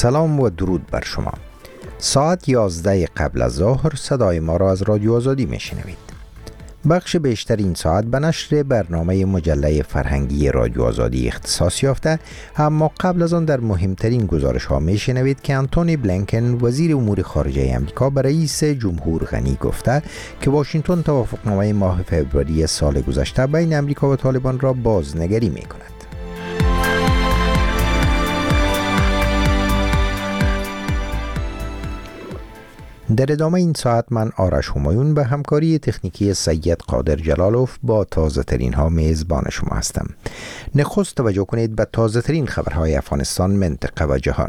سلام و درود بر شما. ساعت 11 قبل از ظهر صدای ما را از رادیو آزادی میشنوید. بخش بیشتر این ساعت به نشر برنامه مجله فرهنگی رادیو آزادی اختصاص یافته، اما قبل از آن در مهمترین گزارش ها میشنوید که آنتونی بلینکن وزیر امور خارجه آمریکا به رئیس جمهور غنی گفته که واشنگتن توافقنامه ماه فوریه سال گذشته بین آمریکا و طالبان را بازنگری میکند. در ادامه این ساعت من آرش همایون به همکاری تکنیکی سید قادر جلالوف با تازه ترین ها میزبان شما هستم. نخست توجه کنید به تازه ترین خبرهای افغانستان، منطقه و جهان.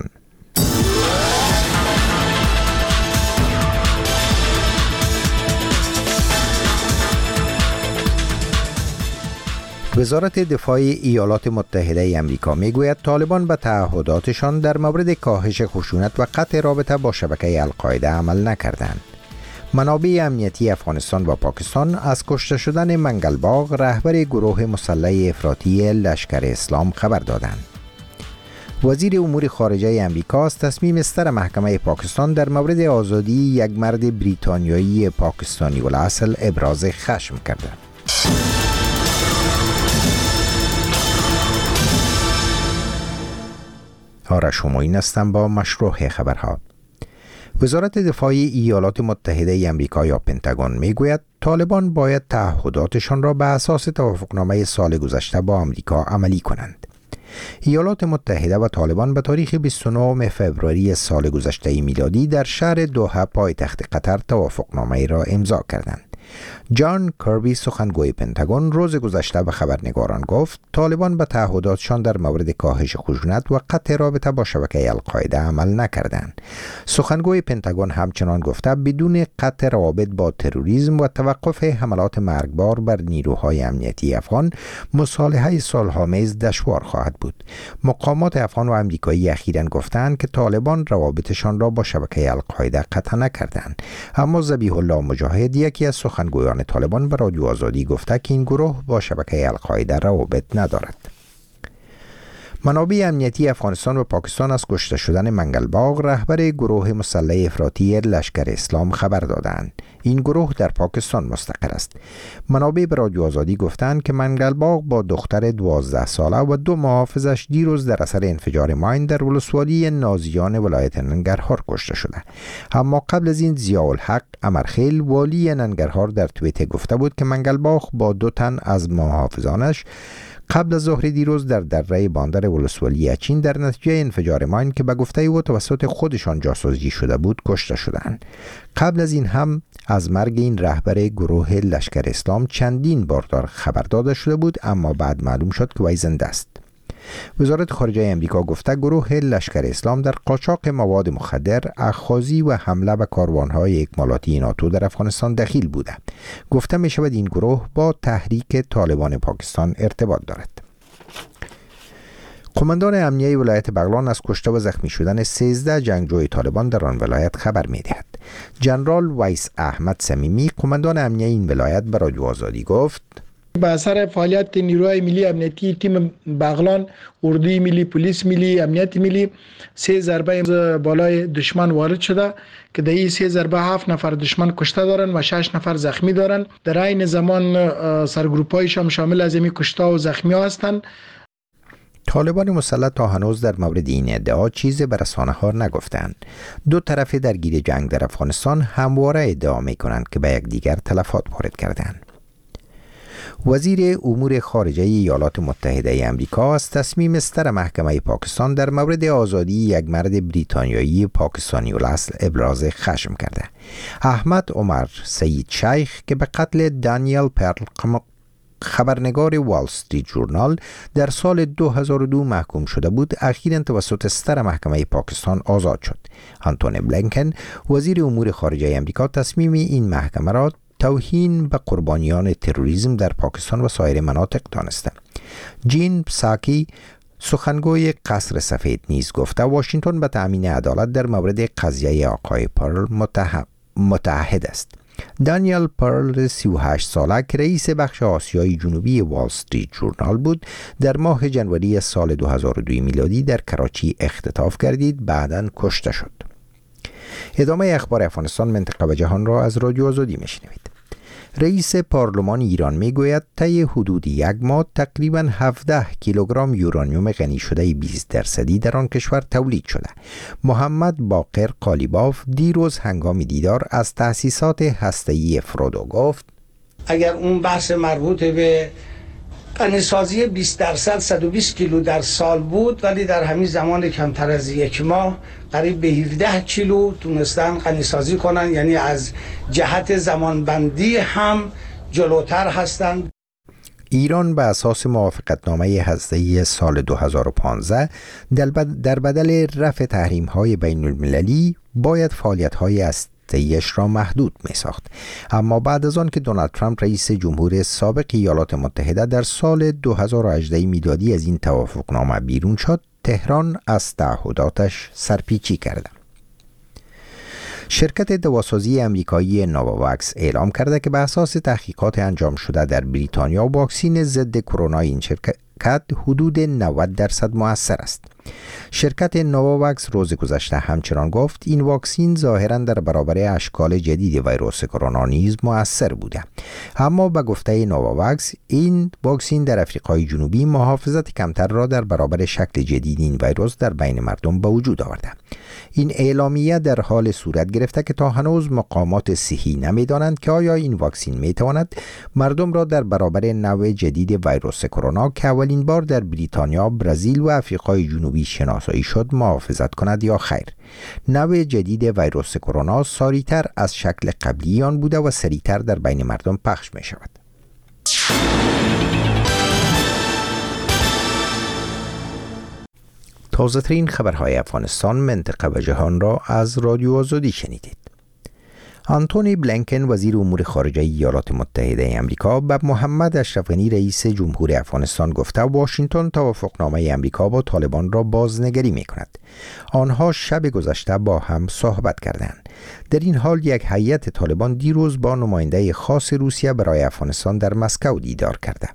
وزارت دفاع ایالات متحده آمریکا میگوید طالبان به تعهداتشان در مورد کاهش خشونت و قطع رابطه با شبکه القاعده عمل نکردند. منابع امنیتی افغانستان و پاکستان از کشته شدن منگلباغ رهبر گروه مسلح افراطی لشکر اسلام خبر دادند. وزیر امور خارجه آمریکا از تصمیم صدر محکمه پاکستان در مورد آزادی یک مرد بریتانیایی پاکستانی الاصل ابراز خشم کرده. آرش همایون هستم با مشروع خبرها. وزارت دفاع ایالات متحده آمریکا یا پنتاگون میگوید طالبان باید تعهداتشان را به اساس توافقنامه سال گذشته با آمریکا عملی کنند. ایالات متحده و طالبان به تاریخ 29 فوریه سال گذشته میلادی در شهر دوحه پایتخت قطر توافقنامه را امضا کردند. جان کربی سخنگوی پنتاگون روز گذشته به خبرنگاران گفت طالبان به تعهداتشان در مورد کاهش خشونت و قطع رابطه با شبکه القاعده عمل نکردند. سخنگوی پنتاگون همچنان گفته بدون قطع روابط با تروریسم و توقف حملات مرگبار بر نیروهای امنیتی افغان مصالحه صلح‌آمیز دشوار خواهد بود. مقامات افغان و آمریکایی اخیراً گفتند که طالبان روابطشان را با شبکه القاعده قطع نکردند، اما ذبیح الله مجاهد یکی از سخنگویان طالبان به رادیو آزادی گفته که این گروه با شبکه القاعده روابط ندارد. منابع امنیتی افغانستان و پاکستان از کشته شدن منگلباغ رهبر گروه مسلح افراطی لشکر اسلام خبر دادند. این گروه در پاکستان مستقر است. منابع به رادیو آزادی گفتند که منگلباغ با دختر 12 ساله و 2 محافظش دیروز در اثر انفجار ماین در ولسوالی نازیان ولایت ننگرهار کشته شده. اما قبل از این ضیاءالحق امرخیل والی ننگرهار در توییتر گفته بود که منگلباغ با 2 تن از محافظانش قبل از ظهر دیروز در دره باندر ولسوالی اچین در نتیجه انفجار ماین که به گفته او توسط خودشان جاسوسی شده بود کشته شدند. قبل از این هم از مرگ این رهبر گروه لشکر اسلام چندین بار خبر داده شده بود، اما بعد معلوم شد که وی زنده است. وزارت خارجه آمریکا گفته گروه لشکر اسلام در قاچاق مواد مخدر، اخاذی و حمله به کاروانهای اکمالاتی ناتو در افغانستان دخیل بوده. گفته می شود این گروه با تحریک طالبان پاکستان ارتباط دارد. قماندان امنیه ولایت بغلان از کشته و زخمی شدن 13 جنگجوی طالبان در آن ولایت خبر می دهد. جنرال ویس احمد صمیمی قماندان امنیه این ولایت به رادیو آزادی گفت به اثر فعالیت نیروهای ملی امنیتی تیم بغلان، اردوی ملی، پلیس ملی، امنیت ملی 3 ضربه بالای دشمن وارد شده که در این 3 ضربه 7 نفر دشمن کشته دارن و 6 نفر زخمی دارن. در این زمان سرگروپایش هم شامل از این کشته و زخمی ها هستند. طالبان مسلح تا هنوز در مورد این ادعا چیزی به رسانه‌ها نگفتند. 2 طرف درگیر جنگ در افغانستان همواره ادعا می‌کنند که به یکدیگر تلفات وارد کردند. وزیر امور خارجه ایالات متحده آمریکا از تصمیم صدر محکمه پاکستان در مورد آزادی یک مرد بریتانیایی پاکستانی الاصل ابراز خشم کرده. احمد عمر سید شیخ که به قتل دانیل پرل خبرنگار وال استریت ژورنال در سال 2002 محکوم شده بود، اخیراً توسط صدر محکمه پاکستان آزاد شد. آنتونی بلینکن وزیر امور خارجه آمریکا تصمیم این محکمه را توهین به قربانیان تروریسم در پاکستان و سایر مناطق دانسته. جین پساکی سخنگوی قصر سفید نیز گفته واشنگتن به تأمین عدالت در مورد قضیه آقای پرل متعهد است. دانیل پرل 38 ساله که رئیس بخش آسیای جنوبی وال استریت جورنال بود در ماه ژانویه سال 2002 میلادی در کراچی اختطاف گردید، بعداً کشته شد. ادامه اخبار افغانستان، منطقه و جهان را از رادیو آزادی میشنوید. رئیس پارلمان ایران میگوید طی حدود یک ماه تقریباً 17 کیلوگرم یورانیوم غنی شده 20% در آن کشور تولید شده. محمد باقر قالیباف دیروز هنگام دیدار از تأسیسات هسته‌ای فرودو گفت اگر اون بحث مربوط به غنیسازی 20% 120 کیلو در سال بود، ولی در همین زمان کمتر از یک ماه قریب به 17 کیلو تونستن غنیسازی کنن، یعنی از جهت زمانبندی هم جلوتر هستند. ایران به اساس موافقتنامه هسته‌ای سال 2015 در بدل رفع تحریم‌های بین‌المللی باید فعالیت‌های هسته‌ایش را محدود می‌ساخت. اما بعد از آن که دونالد ترامپ رئیس جمهور سابق ایالات متحده در سال 2018 میلادی از این توافقنامه بیرون شد، تهران از تعهداتش سرپیچی کرده. شرکت دواسازی امریکایی نوواکس اعلام کرده که به اساس تحقیقات انجام شده در بریتانیا واکسن ضد کرونا این شرکت حدود 90% مؤثر است. شرکت نوواکس روز گذشته همچنان گفت این واکسن ظاهراً در برابر اشکال جدید ویروس کرونا نیز مؤثر بوده. اما به گفته نوواکس این واکسن در آفریقای جنوبی محافظت کمتر را در برابر شکل جدید این ویروس در بین مردم به وجود آورده. این اعلامیه در حال صورت گرفته که تا هنوز مقامات صحی نمی‌دانند که آیا این واکسن می‌تواند مردم را در برابر نوع جدید ویروس کرونا که اولین بار در بریتانیا، برزیل و آفریقای جنوبی شناسایی شد محافظت کند یا خیر. نوع جدید ویروس کرونا ساری‌تر از شکل قبلی آن بوده و سریعتر در بین مردم پخش می‌شود. تازه ترین خبرهای افغانستان، منطقه و جهان را از رادیو آزادی شنیدید. آنتونی بلینکن وزیر امور خارجه ایالات متحده آمریکا به محمد اشرف غنی رئیس جمهور افغانستان گفته واشنگتن توافقنامه آمریکا با طالبان را بازنگری می‌کند. آنها شب گذشته با هم صحبت کردند. در این حال یک هیئت طالبان دیروز با نماینده خاص روسیه برای افغانستان در مسکو دیدار کرده.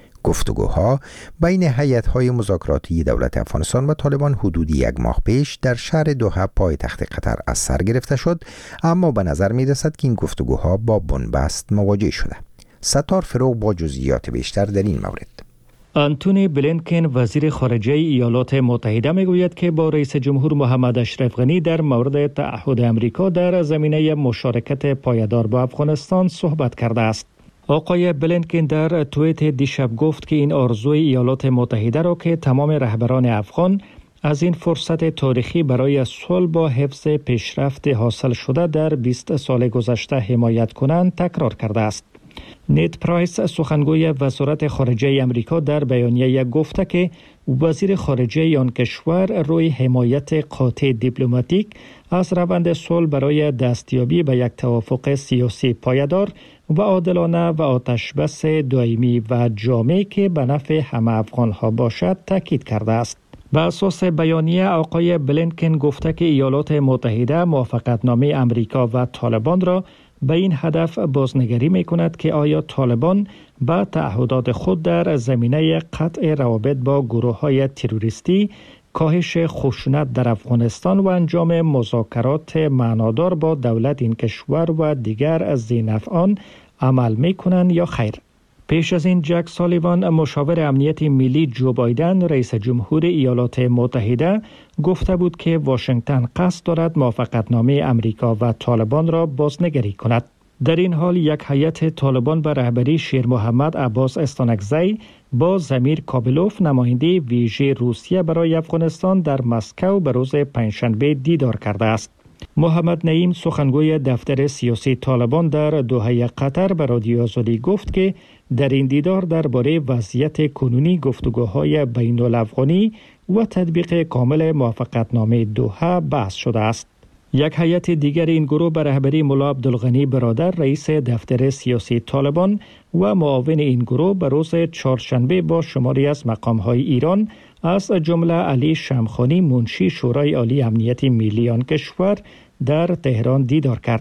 گفتگوها بین هیئت‌های مذاکراتی دولت افغانستان و طالبان حدود یک ماه پیش در شهر دوحه پایتخت قطر از سر گرفته شد، اما به نظر می‌رسد که این گفتگوها با بنبست مواجه شده. ستار فروغ با جزئیات بیشتر در این مورد. آنتونی بلینکن وزیر خارجه ایالات متحده میگوید که با رئیس جمهور محمد اشرف غنی در مورد تعهد آمریکا در زمینه مشارکت پایدار با افغانستان صحبت کرده است. آقای بلینکن در توییت دیشب گفت که این آرزوی ایالات متحده را که تمام رهبران افغان از این فرصت تاریخی برای صلح با حفظ پیشرفت حاصل شده در 20 سال گذشته حمایت کنند تکرار کرده است. نیت پرایس سخنگوی وزارت خارجه آمریکا در بیانیه گفته که وزیر خارجه آن کشور روی حمایت قاطع دیپلماتیک از روند صلح برای دستیابی به یک توافق سیاسی پایدار و عادلانه و آتشبس دائمی و جامع که به نفع همه افغان‌ها باشد تاکید کرده است. به اساس بیانیه آقای بلینکن گفته که ایالات متحده موافقتنامه امریکا و طالبان را به این هدف بازنگری می‌کند که آیا طالبان به تعهدات خود در زمینه قطع روابط با گروه‌های تروریستی، کاهش خشونت در افغانستان و انجام مذاکرات معنادار با دولت این کشور و دیگر ذی‌نفعان عمل می‌کنند یا خیر. پیش از این جک سالیوان مشاور امنیت ملی جو بایدن رئیس جمهور ایالات متحده گفته بود که واشنگتن قصد دارد موافقتنامه امریکا و طالبان را بازنگری کند. در این حال یک هیئت طالبان به رهبری شیر محمد عباس استانکزی با ضمیر کابلوف نماینده ویژه روسیه برای افغانستان در مسکو به روز پنجشنبه دیدار کرده است. محمد نعیم سخنگوی دفتر سیاسی طالبان در دوحه قطر به رادیو آزادی گفت که در این دیدار درباره وضعیت کنونی گفتگوهای بین الافغانی و تطبیق کامل موافقتنامه دوحه بحث شده است. یک هیئت دیگر این گروه به رهبری ملا عبدالغنی برادر رئیس دفتر سیاسی طالبان و معاون این گروه به روز چهارشنبه با شماری از مقام‌های ایران از جمله علی شمخانی منشی شورای عالی امنیت ملی آن کشور در تهران دیدار کرد.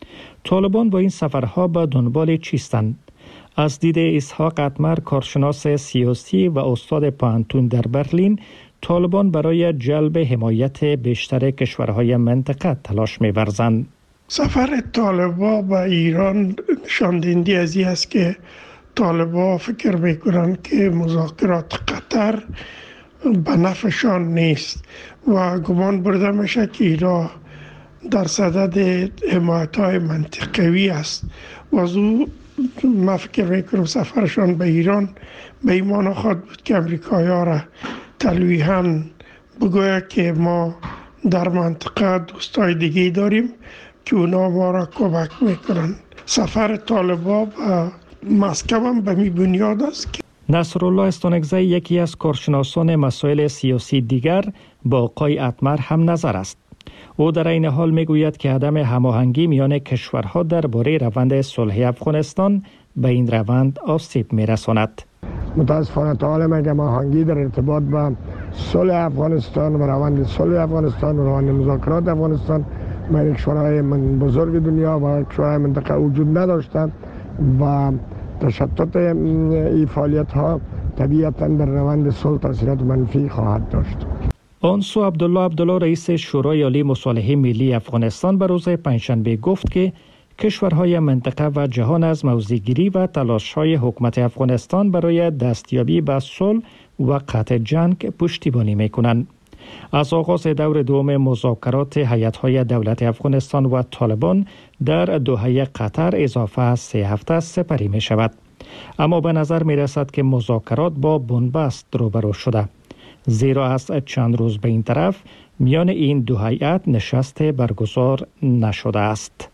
طالبان با این سفرها به دنبال چیستند؟ از دید اسحاق اتمر، کارشناس سیاسی و استاد پانتون در برلین، طالبان برای جلب حمایت بیشتر کشورهای منطقه تلاش می‌ورزند. سفر طالبان به ایران نشاندهنده از این است که طالبان فکر میکنند که مذاکرات قطر به نفعشان نیست و گمان برده میشه که ایران در صدد حمایت‌های منطقوی است و از او من فکر میکنم سفرشان به ایران به این معنی خواهد بود که امریکایی‌ها را تلویحاً بگوید که ما در منطقه دوستای دیگه داریم که اونا ما را کمک میکنن. سفر طالبان به مسکو هم به می بنیاد است که نصرالله استانکزی، یکی از کارشناسان مسائل سیاسی دیگر، با آقای اتمر هم نظر است. او در این حال میگوید که عدم هماهنگی میان کشورها درباره روند صلح افغانستان به این روند آسیب میرساند. متاسفانه تا حالا مگه هماهنگی در ارتباط با صلح افغانستان و روند صلح افغانستان و روند مذاکرات افغانستان بین کشورهای بزرگ دنیا و کشورهای منطقه وجود نداشتند و تشتت این فعالیت ها طبیعتا در روند صلح تاثیرات منفی خواهد داشت. آن سو عبدالله رئیس شورای عالی مصالحه ملی افغانستان به روز پنجشنبه گفت که کشورهای منطقه و جهان از موضع‌گیری و تلاش‌های حکومت افغانستان برای دستیابی به صلح و قطع جنگ پشتیبانی می‌کنند. از آغاز دور دوم مذاکرات هیئت‌های دولت افغانستان و طالبان در دوحه قطر اضافه از 3 هفته سپری می‌شود. اما به نظر می‌رسد که مذاکرات با بنبست روبرو شده، زیرا از چند روز به این طرف میان این دو هیئت نشست برگزار نشده است.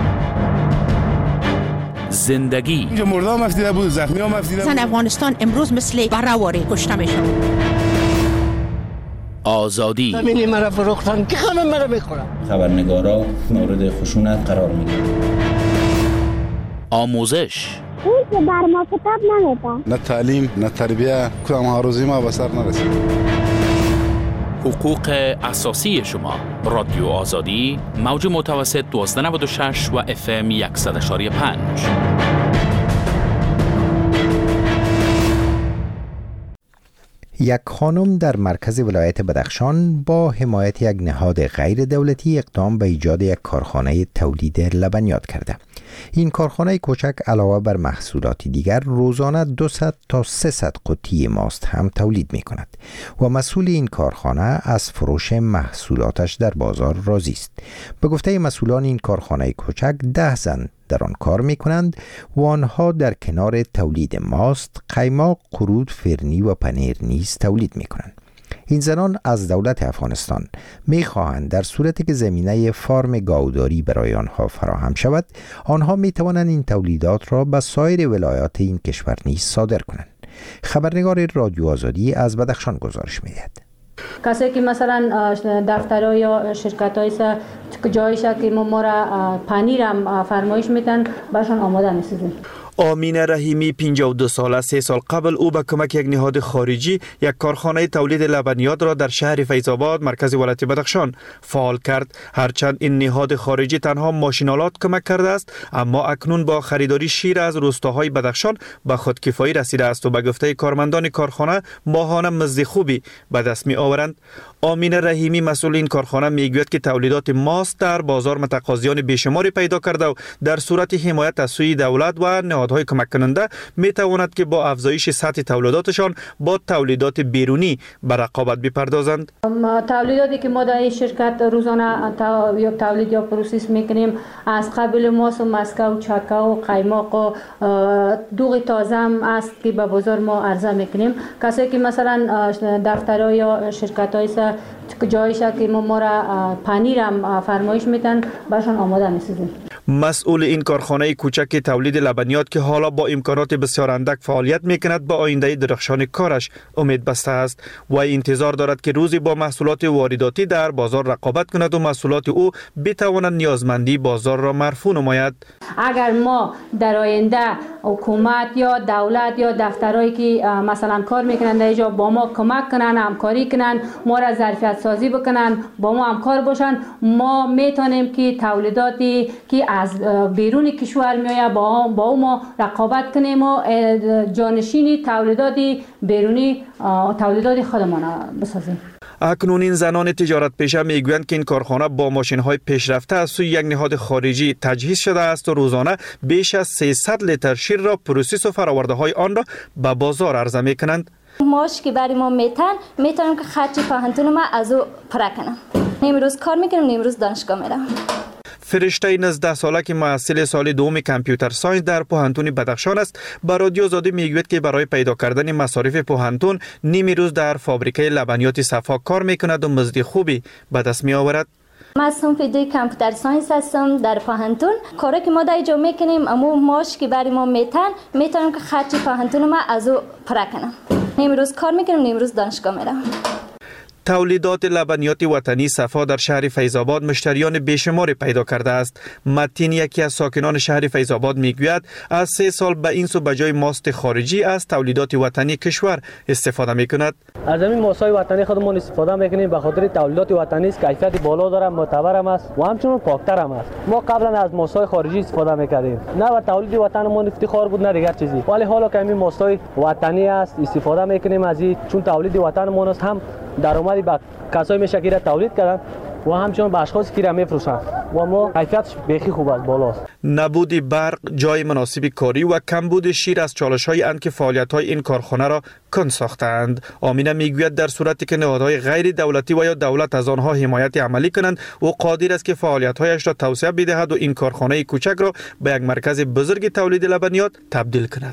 زندگی اینجا مردم مفتیده بود، زخمی ها مفتیده بود. زن افغانستان امروز مثل برهواری کشته میشن. آزادی زمینی مرا فروختن که همه مرا میخورن. خبرنگارا مورد خشونت قرار میگیرن. آموزش اون که بر ما کتاب نمیدن. نه تعلیم نه تربیه، کدام آرزوی ما به سر نرسید. حقوق اساسی شما. رادیو آزادی، موج متوسط 1296 و FM 100.5. یک خانم در مرکز ولایت بدخشان با حمایت یک نهاد غیر دولتی اقدام به ایجاد یک کارخانه تولید لبنیات کرده. این کارخانه کوچک علاوه بر محصولات دیگر روزانه 200 تا 300 قطعه ماست هم تولید می کند و مسئول این کارخانه از فروش محصولاتش در بازار راضی است. به گفته مسئولان این کارخانه کوچک 10 زن در آن کار می کنند و آنها در کنار تولید ماست، قیماق، قرود، فرنی و پنیر نیز تولید می کنند. این زنان از دولت افغانستان می خواهند در صورتی که زمینه فارم گاوداری برای آنها فراهم شود، آنها می توانند این تولیدات را به سایر ولایات این کشور نیز صادر کنند. خبرنگار رادیو آزادی از بدخشان گزارش می دهد. کسی که مثلا دفترها یا شرکت‌های جایش که ما را پنیر هم فرمایش میدن برشان آماده می‌سازیم. آمینه رحیمی 52 ساله 3 سال قبل او به کمک یک نهاد خارجی یک کارخانه تولید لبنیات را در شهر فیض‌آباد مرکز ولایت بدخشان فعال کرد. هرچند این نهاد خارجی تنها ماشینالات کمک کرده است، اما اکنون با خریداری شیر از روستاهای بدخشان به خودکفایی رسیده است و به گفته کارمندان کارخانه ماهانه مزد خوبی به دست می آورند. آمینه رحیمی مسئول این کارخانه میگوید که تولیدات ماست در بازار متقاضیان بیشماری پیدا کرده و در صورت حمایت از سوی دولت و نهادهای کمک کننده می تواند که با افزایش سطح تولیداتشان با تولیدات بیرونی به رقابت بپردازند. تولیداتی که ما در این شرکت روزانه یا تولید یا پروسس میکنیم از قبل ماست و مسکو، چکه و قیماق و دوغ تازه هم است که به بازار ما عرضه میکنیم. کسی که مثلا دفترها یا شرکت‌های جایش که ما را پنیر هم فرمایش میدن برشان آماده می‌سازیم. مسئول این کارخانه کوچک تولید لبنیات که حالا با امکانات بسیار اندک فعالیت میکند به آینده درخشان کارش امید بسته است و انتظار دارد که روزی با محصولات وارداتی در بازار رقابت کند و محصولات او بتواند نیازمندی بازار را مرفوع نماید. اگر ما در آینده حکومت یا دولت یا دفترهایی که مثلا کار میکنن در اینجا با ما کمک کنن، همکاری کنن، ما را ظرفیت سازی بکنن، با ما همکار باشن، ما میتونیم که تولیداتی که از بیرون کشور میآید با ما رقابت کنیم و جانشینی تولیدات بیرونی تولیدات خودمان بسازیم. اکنون این زنان تجارت پیشه میگویند که این کارخانه با ماشین‌های پیشرفته از سوی یک نهاد خارجی تجهیز شده است و روزانه بیش از 300 لیتر شیر را پروسس و فرآورده‌های آن را به بازار عرضه می‌کنند. ماش که برای ما میتونم که خرچی پاهنتون ما از او پره کنم. امروز کار میکنم، امروز دانشگاه میرم. فرشته 19 ساله که محصل سال دوم کامپیوتر ساینس در پوهنتون بدخشان است، به رادیو آزادی میگوید که برای پیدا کردن مصارف پوهنتون نیمی روز در فابریکه لبنیات صفا کار میکند و مزد خوبی به دست می آورد. من صنف دی کامپیوتر ساینس هستم در پوهنتون. کاری که ما در اینجا میکنیم اما ماش که برای ما میتونم که خرچی پوهنتون ما از او پره کنم. امروز کار میکنم، امروز دانشگاه میرم. تولیدات لبنیات وطنی صفا در شهر فیض‌آباد مشتریان بیشماری پیدا کرده است. متین یکی از ساکنان شهر فیض‌آباد میگوید از 3 سال به این سو به جای ماست خارجی از تولیدات وطنی کشور استفاده میکند. از همین ماست‌های وطنی خودمون استفاده میکنیم به خاطر تولیدات وطنی است، کیفیت بالا داره، معتبر است و همچنین پاکتر است. ما قبلا از ماست‌های خارجی استفاده میکردیم، نه بر تولید وطنمون افتخار بود نه دیگر چیزی، ولی حالا که همین ماست‌های وطنی است استفاده میکنیم از این، چون تولید وطنمون است، هم درآمدی به کسایی میشه که تولید کردن و همچنین به اشخاصی که را میفروشند و ما کیفیتش بیخی خوب است، بالاست. نبود برق، جای مناسب کاری و کمبود شیر از چالش‌های اند که فعالیت‌های این کارخانه را کند ساختند. آمینه میگوید در صورتی که نهادهای غیر دولتی و یا دولت از آنها حمایت عملی کنند و قادر است که فعالیت‌هایش را توسعه بدهد و این کارخانه کوچک را به یک مرکز بزرگ تولید لبنیات تبدیل کند.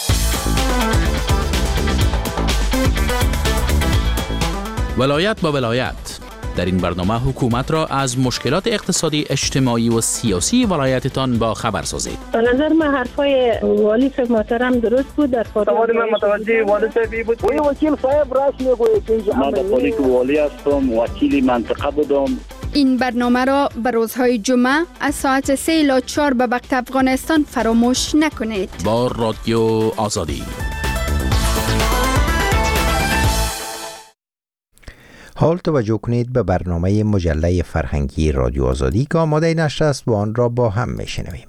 ولایت با ولایت. در این برنامه حکومت را از مشکلات اقتصادی، اجتماعی و سیاسی ولایتتان با خبر سازید. به نظر من حرفای والی صاحب محترم درست بود. در سوال من متوجه والی صاحب بود. وکیل صاحب راست میگوید که اینجا من به که والی هستم، وکیل منطقه بودم. این برنامه را به روزهای جمعه از ساعت 3 الی 4 به وقت افغانستان فراموش نکنید. با رادیو آزادی. حال توجه کنید به برنامه مجله فرهنگی رادیو آزادی که آماده نشر است و آن را با هم میشنویم.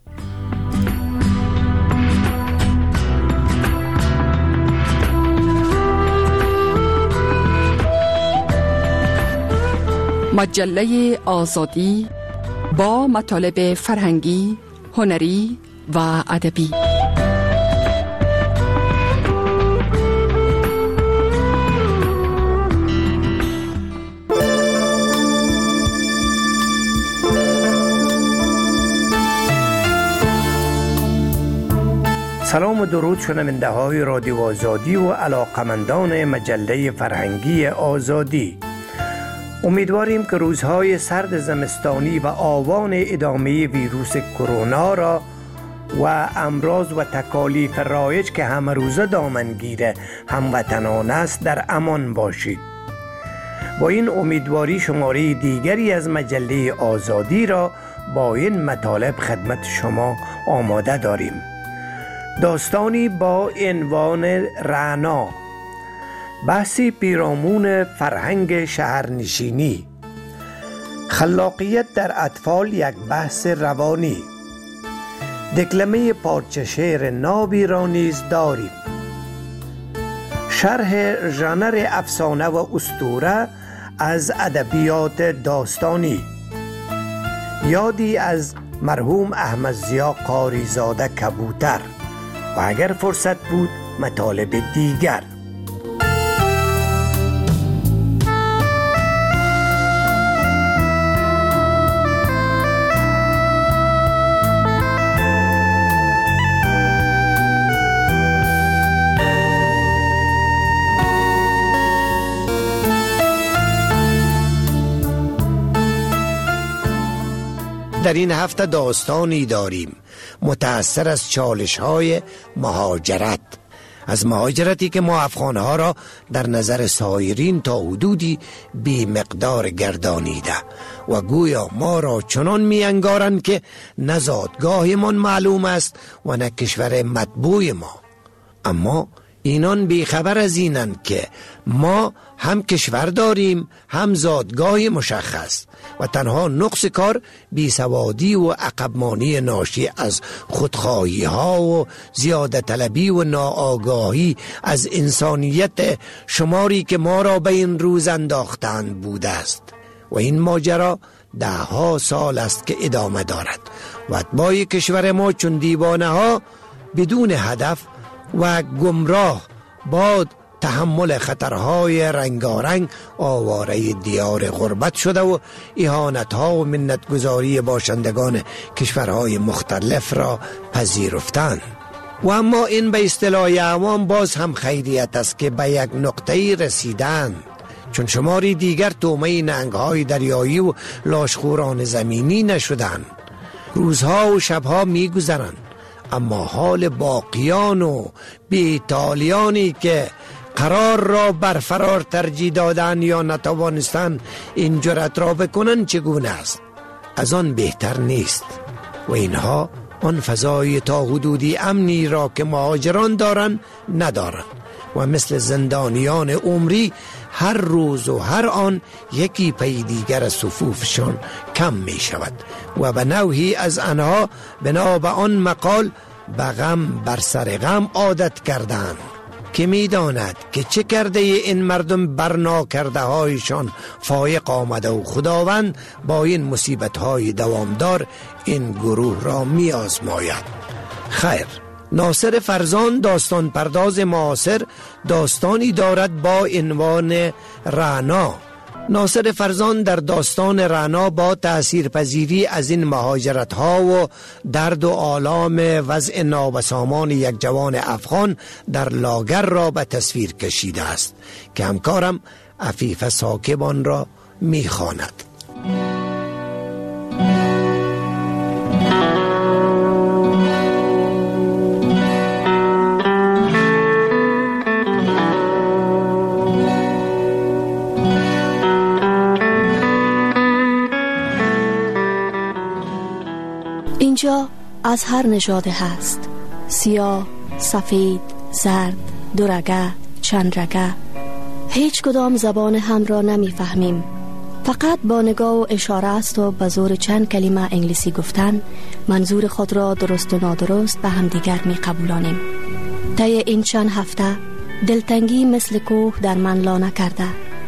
مجله آزادی با مطالب فرهنگی، هنری و ادبی. سلام و درود شنونده های رادیو آزادی و علاقمندان مجله فرهنگی آزادی. امیدواریم که روزهای سرد زمستانی و آوان ادامه ویروس کرونا را و امراض و تکالیف رایج که همه روزه دامنگیر هموطنان است در امان باشید. با این امیدواری شماره دیگری از مجله آزادی را با این مطالب خدمت شما آماده داریم. داستانی با عنوان رعنا، بحثی پیرامون فرهنگ شهرنشینی، خلاقیت در اطفال یک بحث روانی، دکلمه پارچه شعر نابی را نیز داریم، شرح ژانر افسانه و اسطوره از ادبیات داستانی، یادی از مرحوم احمد ضیا قاریزاده کبوتر و اگر فرصت بود مطالب دیگر. در این هفته داستانی داریم متأثر از چالش‌های مهاجرت. از مهاجرتی که ما افغانها را در نظر سایرین تا حدودی بی مقدار گردانیده و گویا ما را چنان می انگارند که نه زادگاهمان معلوم است و نه کشور مطبوع ما. اما اینان بیخبر از اینند که ما هم کشور داریم هم زادگاه مشخص و تنها نقص کار بیسوادی و عقبمانی ناشی از خودخواهی ها و زیاده طلبی و ناآگاهی از انسانیت شماری که ما را به این روز انداختند بوده است و این ماجرا 10 سال است که ادامه دارد و اتباع کشور ما چون دیوانه ها بدون هدف و گمراه با تحمل خطرهای رنگارنگ آواره دیار غربت شده و اهانت‌ها و منتگذاری باشندگان کشورهای مختلف را پذیرفتند. و اما این به اصطلاح عوام باز هم خیریت است که به یک نقطه‌ای رسیدند، چون شماری دیگر طعمه نهنگ‌های دریایی و لاشخوران زمینی نشدند. روزها و شبها می‌گذرند، اما حال باقیان و بیتالیانی که قرار را بر فرار ترجیح دادن یا نتوانستند این جرأت را بکنند چگونه است؟ از آن بهتر نیست و اینها آن فضای تا حدودی امنی را که مهاجران دارند ندارند و مثل زندانیان عمری هر روز و هر آن یکی پی دیگر از صفوفشان کم می شود و به نوعی از آنها بنا به آن مقال به غم بر سر غم عادت کردند که می داند که چه کرده این مردم برنا کرده هایشان فایق آمده و خداوند با این مصیبت های دوامدار این گروه را می آزماید. خیر، ناصر فرزان داستان پرداز معاصر داستانی دارد با عنوان رعنا. ناصر فرزان در داستان رعنا با تأثیرپذیری از این مهاجرت ها و درد و آلام وضع نابسامان یک جوان افغان در لاگر را به تصویر کشیده است که همکارم عفیف ساکبان را میخواند. اینجا از هر نژادی هست، سیاه، سفید، زرد، دورگه، چندرگه. هیچ کدام زبان هم را نمیفهمیم. فقط با نگاه و اشاره است و به زور چند کلمه انگلیسی گفتن منظور خود را درست و نادرست به همدیگر می قبولانیم. طی این چند هفته دلتنگی مثل کوه در من لانه کرده.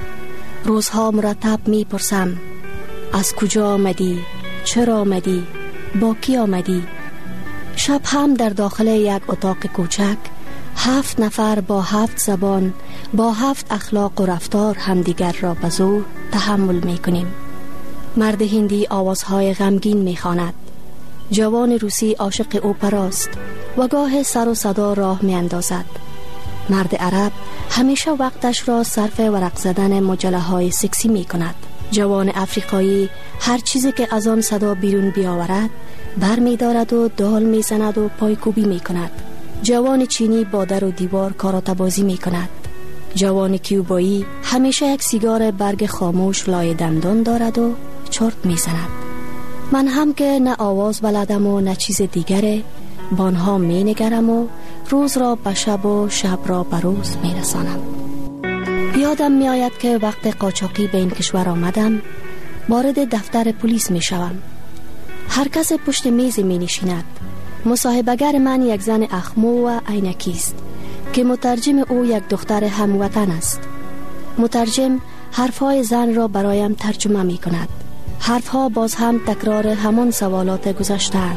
روزها مرتب می پرسم از کجا آمدی؟ چرا آمدی؟ با کی آمدی؟ شب هم در داخل یک اتاق کوچک 7 نفر با 7 زبان با 7 اخلاق و رفتار همدیگر را به زور تحمل می کنیم. مرد هندی آوازهای غمگین می خواند. جوان روسی عاشق اپراست و گاه سر و صدا راه می اندازد. مرد عرب همیشه وقتش را صرف ورق زدن مجله های سکسی می کند. جوان افریقایی هر چیزی که از آن صدا بیرون بیاورد بر می دارد و دال می زند و پایکوبی می کند. جوان چینی با در و دیوار کاراته بازی می کند. جوان کیوبایی همیشه یک سیگار برگ خاموش لای دندان دارد و چرت می زند. من هم که نه آواز بلدم و نه چیز دیگره بانها می نگرم و روز را به شب و شب را به روز می رسانم. یادم می آید که وقت قاچاقی به این کشور آمدم وارد دفتر پلیس می شوم. هر کس پشت میز می نشیند. مصاحبه‌گر من یک زن اخمو و عینکی است که مترجم او یک دختر هموطن است. مترجم حرفهای زن را برایم ترجمه می کند. حرفها باز هم تکرار همان سوالات گذشته‌اند.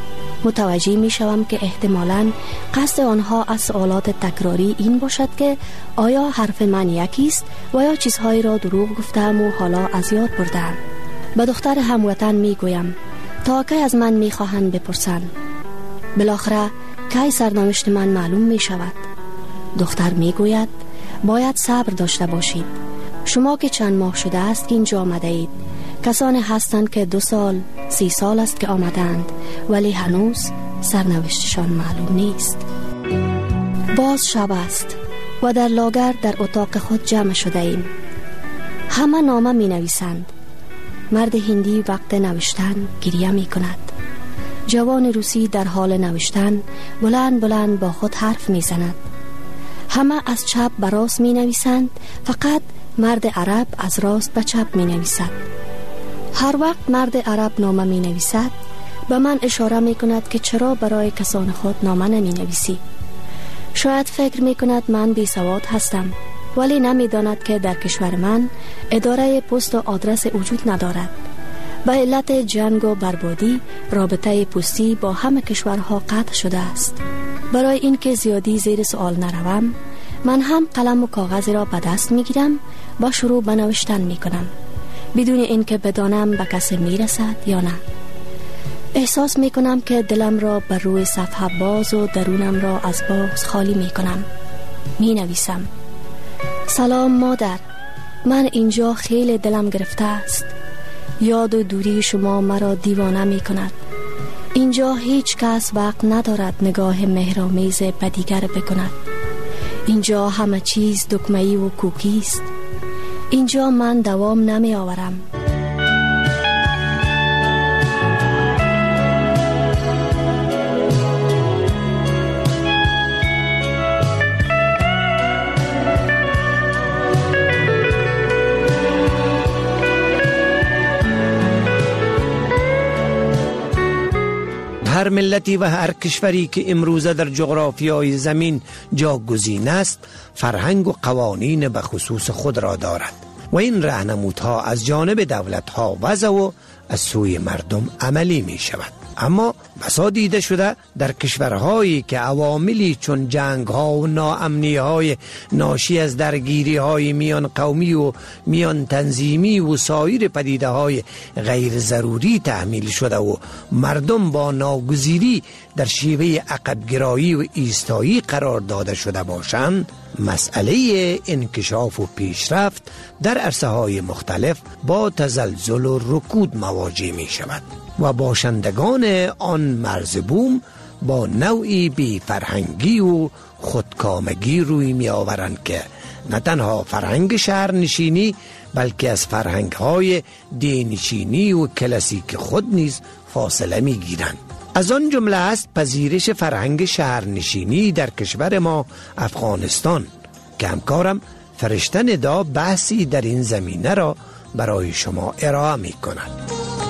متوجه می شوم که احتمالاً قصد آنها از سوالات تکراری این باشد که آیا حرف من یکی است و یا چیزهایی را دروغ گفتم و حالا از یاد بردم. به دختر هموطن می گویم تا کی از من می خواهند بپرسند. بالاخره کی سرنوشت من معلوم می شود. دختر می گوید باید صبر داشته باشید. شما که چند ماه شده است که اینجا آمده اید، کسانی هستند که 2 سال 3 سال است که آمدند ولی هنوز سرنوشتشان معلوم نیست. باز شب است و در لاگر در اتاق خود جمع شده ایم. همه نامه می نویسند. مرد هندی وقت نوشتن گریه می کند. جوان روسی در حال نوشتن بلند بلند با خود حرف می زند. همه از چپ به راست می نویسند، فقط مرد عرب از راست به چپ می نویسد. هر وقت مرد عرب نامه می نویسد به من اشاره می کند که چرا برای کسان خود نامه نمی نویسی. شاید فکر می کند من بی سواد هستم، ولی نمی داند که در کشور من اداره پست و آدرس وجود ندارد. به علت جنگ و بربادی رابطه پستی با همه کشورها قطع شده است. برای اینکه زیادی زیر سوال نروم، من هم قلم و کاغذ را به دست می گیرم و شروع به نوشتن می کنم، بدون اینکه بدانم به کسی می رسد یا نه. احساس می کنم که دلم را بر روی صفحه باز و درونم را از باز خالی می کنم. می نویسم: سلام مادر، من اینجا خیلی دلم گرفته است. یاد و دوری شما مرا دیوانه می کند. اینجا هیچ کس وقت ندارد نگاه مهرآمیز به دیگر بکند. اینجا همه چیز دکمه‌ای و کوکی است. اینجا من دوام نمی آورم. هر ملتی و هر کشوری که امروزه در جغرافیای زمین جاگزین است، فرهنگ و قوانین به خصوص خود را دارد و این راهنمودها از جانب دولت‌ها وضع و از سوی مردم عملی می شود. اما بسا دیده شده در کشورهایی که عواملی چون جنگ‌ها و ناامنی‌های ناشی از درگیری‌های میان قومی و میان تنظیمی و سایر پدیده‌های غیر ضروری تحمیل شده و مردم با ناگزیری در شیوه عقب‌گرایی و ایستایی قرار داده شده باشند، مسئله انکشاف و پیشرفت در عرصه‌های مختلف با تزلزل و رکود مواجه می شود و باشندگان آن مرز بوم با نوعی بی فرهنگی و خودکامگی روی می آورند که نه تنها فرهنگ شهرنشینی بلکه از فرهنگ‌های دینشینی و کلاسیک خود نیز فاصله می گیرند. از آن جمله است پذیرش فرهنگ شهرنشینی در کشور ما افغانستان که همکارم فرشته ندا بحثی در این زمینه را برای شما ارائه می کند.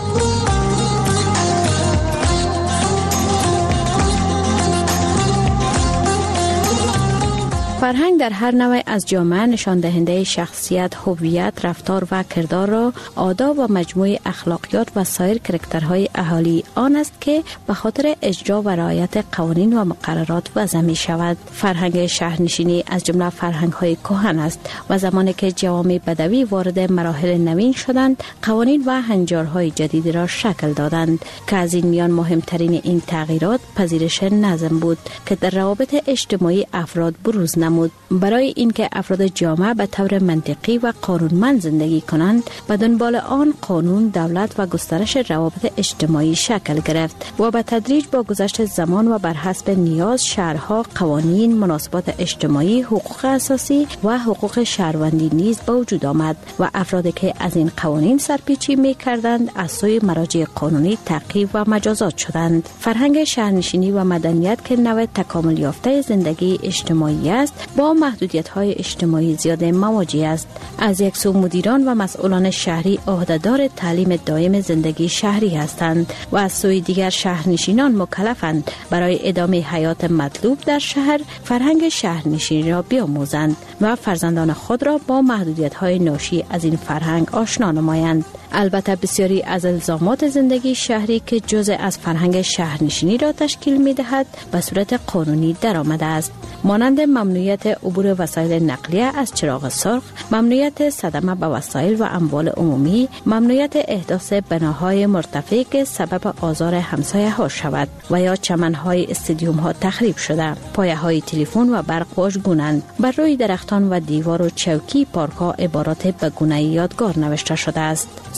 فرهنگ در هر نوع از جامعه نشان دهنده شخصیت، هویت، رفتار و کردار را، آداب و مجموعه اخلاقیات و سایر کرکترهای اهالی آن است که به خاطر اجرا و رعایت قوانین و مقررات وضع می شود. فرهنگ شهرنشینی از جمله فرهنگ‌های کهن است و زمانی که جوامع بدوی وارد مراحل نوین شدند، قوانین و هنجارهای جدید را شکل دادند که از این میان مهمترین این تغییرات پذیرش نظم بود که در روابط اجتماعی افراد بروز نمود. برای اینکه افراد جامعه به طور منطقی و قانونمند زندگی کنند، به دنبال آن قانون، دولت و گسترش روابط اجتماعی شکل گرفت و به تدریج با گذشت زمان و بر حسب نیاز شهرها قوانین، مناسبات اجتماعی، حقوق اساسی و حقوق شهروندی نیز به وجود آمد و افرادی که از این قوانین سرپیچی می کردند از سوی مراجع قانونی تعقیب و مجازات شدند. فرهنگ شهرنشینی و مدنیت که نوع تکامل یافته زندگی اجتماعی است، با محدودیت‌های اجتماعی زیاد مواجه است. از یک سو مدیران و مسئولان شهری عهدهدار تعلیم دائم زندگی شهری هستند و از سوی دیگر شهرنشینان مکلفند برای ادامه حیات مطلوب در شهر فرهنگ شهرنشینی را بیاموزند و فرزندان خود را با محدودیت‌های ناشی از این فرهنگ آشنا نمایند. البته بسیاری از الزامات زندگی شهری که جزء از فرهنگ شهرنشینی را تشکیل می‌دهد به صورت قانونی درآمده است، مانند ممنوعیت عبور وسایل نقلیه از چراغ سرخ، ممنوعیت صدمه به وسایل و اموال عمومی، ممنوعیت احداث بناهای مرتفع که سبب آزار همسایه‌ها شود و یا چمن‌های استادیوم‌ها تخریب شده، پایه‌های تلفن و برق واژگونند، بر روی درختان و دیوار و چوکی پارک‌ها عبارات به گونه یادگار نوشته شده است.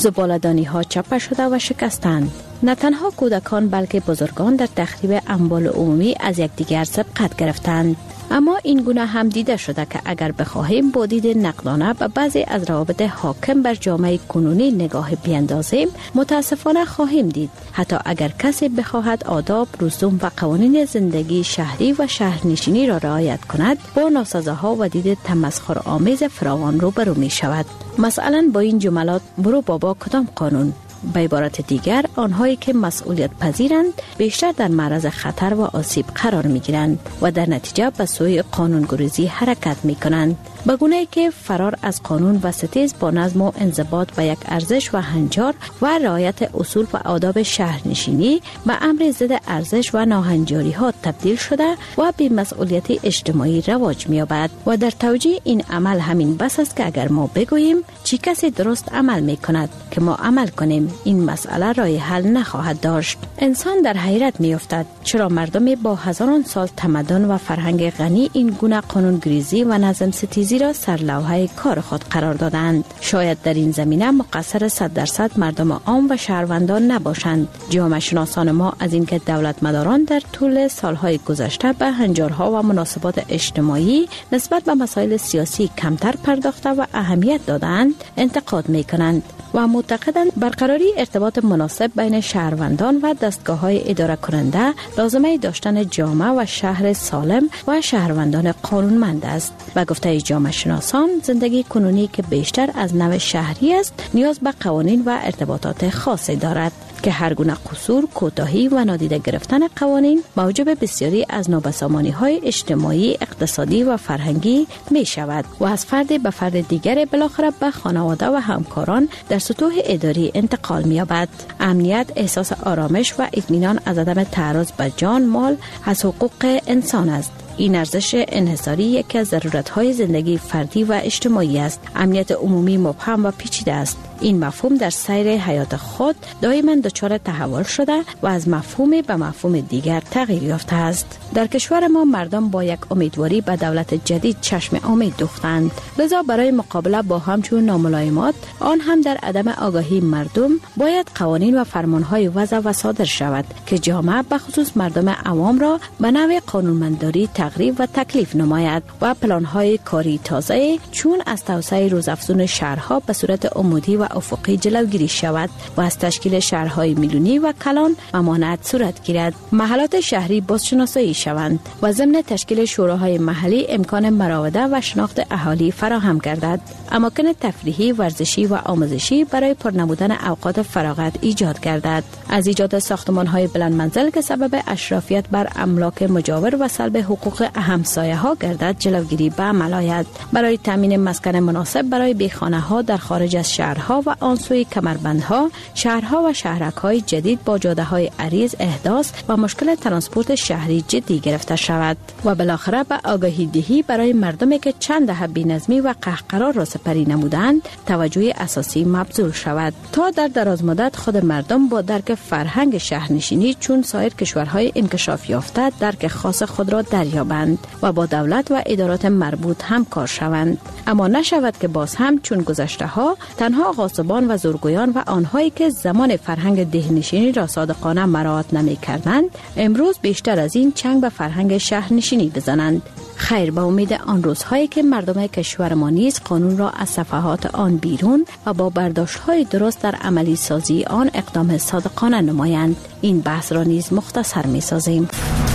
زباله‌دانی ها چپه شده و شکستند. نه تنها کودکان بلکه بزرگان در تخریب اموال عمومی از یکدیگر سبقت گرفتند. اما این گونه هم دیده شده که اگر بخواهیم با دید نقدانه به بعضی از روابط حاکم بر جامعه کنونی نگاه بیندازیم، متاسفانه خواهیم دید حتی اگر کسی بخواهد آداب، رسوم و قوانین زندگی شهری و شهرنشینی را رعایت کند، با ناسزاها و دید تمسخرآمیز فراوان روبرو می شود. مثلا با این جملات: برو بابا کدام قانون؟ به عبارت دیگر، آنهایی که مسئولیت پذیرند بیشتر در معرض خطر و آسیب قرار می گیرند و در نتیجه به سوی قانونگریزی حرکت می کنند، به گونه‌ای که فرار از قانون و ستیز با نظم و انضباط به یک ارزش و هنجار و رعایت اصول و آداب شهرنشینی به امر ضد ارزش و ناهنجاری ها تبدیل شده و بی مسئولیت اجتماعی رواج می یابد. و در توجیه این عمل همین بس است که اگر ما بگوییم چی کسی درست عمل می کند که ما عمل کنیم، این مسئله راه حل نخواهد داشت. انسان در حیرت می افتد چرا مردم با هزاران سال تمدن و فرهنگ غنی این گونه قانونگریزی و نظم ستیزی را سرلوحه کار خود قرار دادند. شاید در این زمینه مقصر 100% مردم عام و شهروندان نباشند. جامعه شناسان ما از اینکه دولت مداران در طول سالهای گذشته به هنجارها و مناسبات اجتماعی نسبت به مسائل سیاسی کمتر پرداخته و اهمیت دادند انتقاد می کنند و معتقدند برقراری ارتباط مناسب بین شهروندان و دستگاه‌های اداره کننده لازمه داشتن جامعه و شهر سالم و شهروندان قانونمند است. به گفته جامعه شناسان، زندگی کنونی که بیشتر از نوع شهری است نیاز به قوانین و ارتباطات خاصی دارد که هر گونه قصور، کوتاهی و نادیده گرفتن قوانین موجب بسیاری از نابسامانی‌های اجتماعی، اقتصادی و فرهنگی می شود و از فرد به فرد دیگر بالاخره به خانواده و همکاران در سطوح اداری انتقال می یابد. امنیت، احساس آرامش و اطمینان از عدم تعرض به جان، مال از حقوق انسان است. این ارزش انحصاری یکی از ضرورت‌های زندگی فردی و اجتماعی است. امنیت عمومی مبهم و پیچیده است. این مفهوم در سیر حیات خود دائما دچار تحول شده و از مفهوم به مفهوم دیگر تغییر یافته است. در کشور ما مردم با یک امیدواری به دولت جدید چشم امید دوختند. لذا برای مقابله با همچون ناملایمات، آن هم در عدم آگاهی مردم، باید قوانین و فرمان‌های وضع و صادر شود که جامعه به خصوص مردم عوام را به نوع قانونمنداری تقریب و تکلیف نماید و پلان‌های کاری تازه چون از توسعه روزافزون شهرها به صورت عمودی و افقی جلوگیری شود و از تشکیل شهرهای میلیونی و کلان ممانعت صورت گیرد. محلات شهری بازشناسایی شوند و ضمن تشکیل شوراهای محلی امکان مراوده و شناخت اهالی فراهم گردد. اماکن تفریحی، ورزشی و آموزشی برای پرنمودن اوقات فراغت ایجاد گردد. از ایجاد ساختمان‌های بلند منزل که سبب اشرافیت بر املاک مجاور و سلب حقوق همسایه‌ها گردد جلوگیری به عمل آید. برای تامین مسکن مناسب برای بیخانه‌ها در خارج از شهرها و آن سوی کمربندها، شهرها و شهرک‌های جدید با جاده‌های عریض احداث و مشکل ترانسپورت شهری جدی گرفته شود و بالاخره به آگاهی دهی برای مردمی که چند دهه بی‌نظمی و قهقرا را سپری نمودند توجه اساسی مبذول شود تا در درازمدت خود مردم با درک فرهنگ شهرنشینی چون سایر کشورهای انکشاف یافته درک خاص خود را دریابند و با دولت و ادارات مربوط همکار شوند. اما نشود که باز هم چون گذشته‌ها تنها غاصبان و زورگویان و آنهایی که زمان فرهنگ دهنشینی را صادقانه مراعات نمی‌کردند امروز بیشتر از این چنگ به فرهنگ شهرنشینی بزنند. خیر، به امید آن روزهایی که مردم کشور ما نیز قانون را از صفحات آن بیرون و با برداشت‌های درست در عملی سازی آن اقدام صادقانه نمایند. این بحث را نیز مختصر می‌سازیم.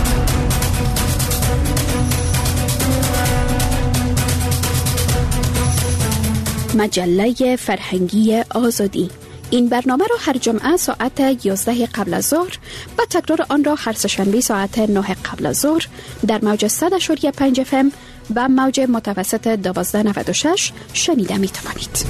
مجله فرهنگی آزادی. این برنامه را هر جمعه ساعت 11 قبل از ظهر و تکرار آن را هر سه‌شنبه ساعت 9 قبل از ظهر در موج 100.5 FM و موج متوسط 1296 شنیده می توانید.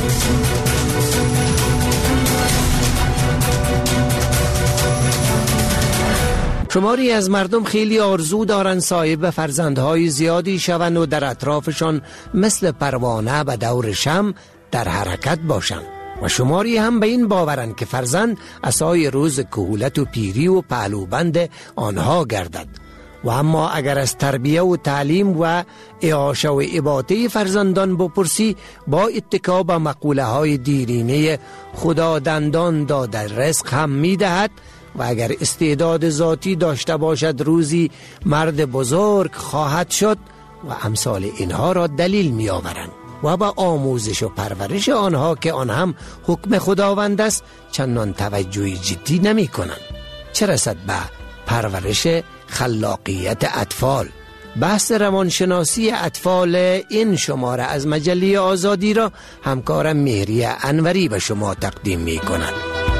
شماری از مردم خیلی آرزو دارند صاحب فرزندهای زیادی شوند و در اطرافشان مثل پروانه به دور شمع در حرکت باشند و شماری هم به این باورند که فرزند عصای روز کهولت و پیری و پهلوبند آنها گردد و اما اگر از تربیه و تعلیم و اعاشه و اباطه فرزندان بپرسی، با اتکا به مقوله های دیرینه خدا دندان داده رزق هم می دهد و اگر استعداد ذاتی داشته باشد روزی مرد بزرگ خواهد شد و امثال اینها را دلیل می آورند و با آموزش و پرورش آنها که آن هم حکم خداوند است چندان توجه جدی نمی کنند، چه رسد به پرورش خلاقیت اطفال. بحث روانشناسی اطفال این شماره از مجله آزادی را همکارم مهری انوری به شما تقدیم می کند.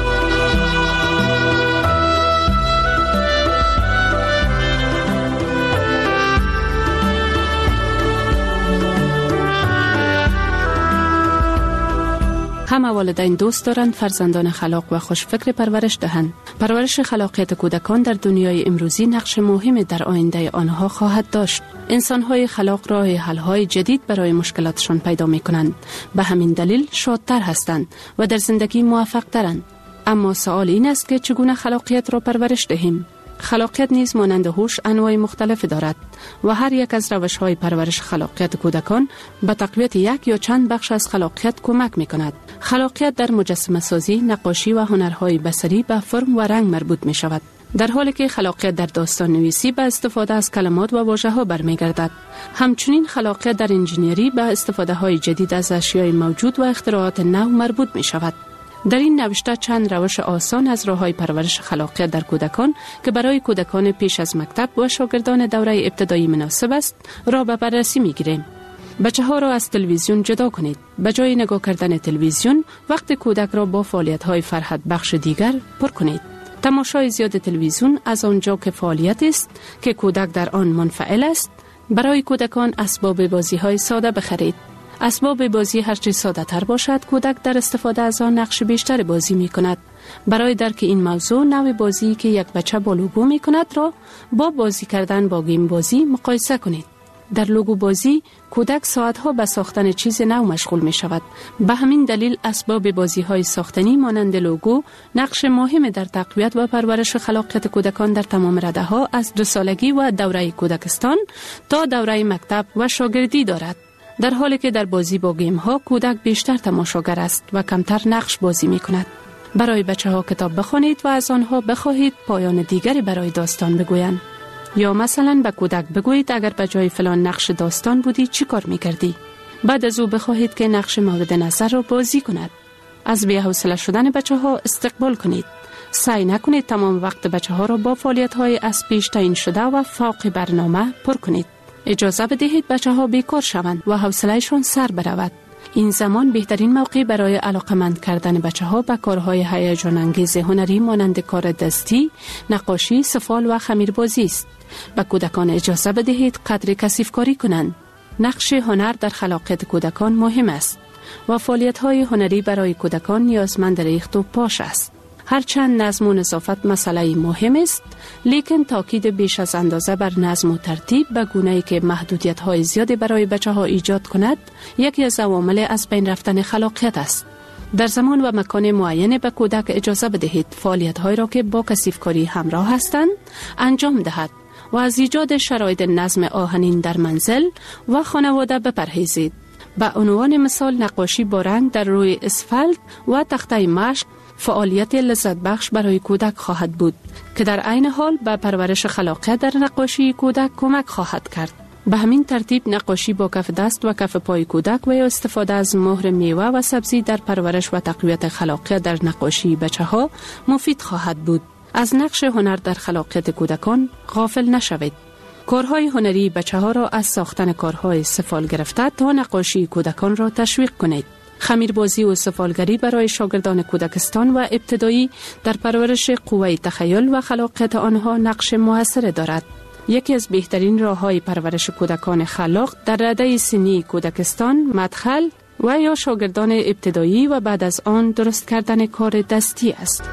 همه والدین دوست دارند فرزندان خلاق و خوشفکر پرورش دهند. پرورش خلاقیت کودکان در دنیای امروزی نقش مهمی در آینده آنها خواهد داشت. انسان‌های خلاق راه حل‌های جدید برای مشکلاتشان پیدا می‌کنند. به همین دلیل شادتر هستند و در زندگی موفق‌ترند. اما سوال این است که چگونه خلاقیت را پرورش دهیم؟ خلاقیت نیز مانند هوش انواع مختلف دارد و هر یک از روش‌های پرورش خلاقیت کودکان به تقویت یک یا چند بخش از خلاقیت کمک می‌کند. خلاقیت در مجسمه سازی، نقاشی و هنرهای بصری به فرم و رنگ مربوط می‌شود، در حالی که خلاقیت در داستان نویسی به استفاده از کلمات و واژه‌ها برمیگردد. همچنین خلاقیت در انجینیری به استفاده‌های جدید از اشیاء موجود و اختراعات نو مربوط می‌شود. در این نوشته چند روش آسان از راه‌های پرورش خلاقیت در کودکان که برای کودکان پیش از مکتب و شاگردان دوره ابتدایی مناسب است را به بررسی می‌گیریم. بچه‌ها را از تلویزیون جدا کنید. به جای نگاه کردن تلویزیون، وقت کودک را با فعالیت‌های فرحت بخش دیگر پر کنید. تماشای زیاد تلویزیون از آنجا که فعالیت است که کودک در آن منفعل است، برای کودکان اسباب بازی‌های ساده بخرید. اسباب بازی هرچه ساده تر باشد، کودک در استفاده از آن نقش بیشتر بازی می کند. برای درک این موضوع، نوع بازی که یک بچه با لوگو می کند را با بازی کردن با گیم بازی مقایسه کنید. در لوگو بازی، کودک ساعتها به ساختن چیز نو مشغول می شود. به همین دلیل اسباب بازی های ساختنی مانند لوگو نقش مهم در تقویت و پرورش خلاقیت کودکان در تمام رده ها از 2 سالگی و دوره کودکستان تا دوره مکتب و شاگردی دارد. در حالی که در بازی با گیم ها کودک بیشتر تماشاگر است و کمتر نقش بازی می کند. برای بچه ها کتاب بخوانید و از آنها بخواهید پایان دیگری برای داستان بگویند. یا مثلا به کودک بگویید اگر به جای فلان نقش داستان بودی چی کار می کردی؟ بعد از او بخواهید که نقش مورد نظر را بازی کند. از بی‌حوصله شدن بچه ها استقبال کنید. سعی نکنید تمام وقت بچه ها را با فعالیت های از پیش تعیین شده و فوق برنامه پر کنید. اجازه بدهید بچه ها بیکار شوند و حوصله‌شان سر برود. این زمان بهترین موقع برای علاقمند کردن بچه ها به کارهای هیجان انگیز هنری مانند کار دستی، نقاشی، سفال و خمیربازی است. به کودکان اجازه بدهید قدر کثیف کاری کنند. نقش هنر در خلاقیت کودکان مهم است و فعالیت‌های هنری برای کودکان نیازمند ریخت و پاش است. هرچند نظم و نظافت مسئله مهم است، لیکن تاکید بیش از اندازه بر نظم و ترتیب به گونه‌ای که محدودیت‌های زیادی برای بچه‌ها ایجاد کند، یکی از عوامل از بین رفتن خلاقیت است. در زمان و مکان معین به کودک اجازه بدهید فعالیت‌هایی را که با کثیف‌کاری همراه هستند انجام دهد و از ایجاد شرایط نظم آهنین در منزل و خانواده بپرهیزید. به عنوان مثال نقاشی با رنگ در روی اسفالت و تخته مشق فعالیت لذت بخش برای کودک خواهد بود که در عین حال به پرورش خلاقیت در نقاشی کودک کمک خواهد کرد. به همین ترتیب نقاشی با کف دست و کف پای کودک و استفاده از مهر میوه و سبزی در پرورش و تقویت خلاقیت در نقاشی بچه‌ها مفید خواهد بود. از نقش هنر در خلاقیت کودکان غافل نشوید. کارهای هنری بچه‌ها را از ساختن کارهای سفال گرفته تا نقاشی کودکان را تشویق کنید. خمیربازی و سفالگری برای شاگردان کودکستان و ابتدایی در پرورش قوه تخیل و خلاقیت آنها نقش موثر دارد. یکی از بهترین راه‌های پرورش کودکان خلاق در رده سنی کودکستان، مدخل و یا شاگردان ابتدایی و بعد از آن درست کردن کار دستی است.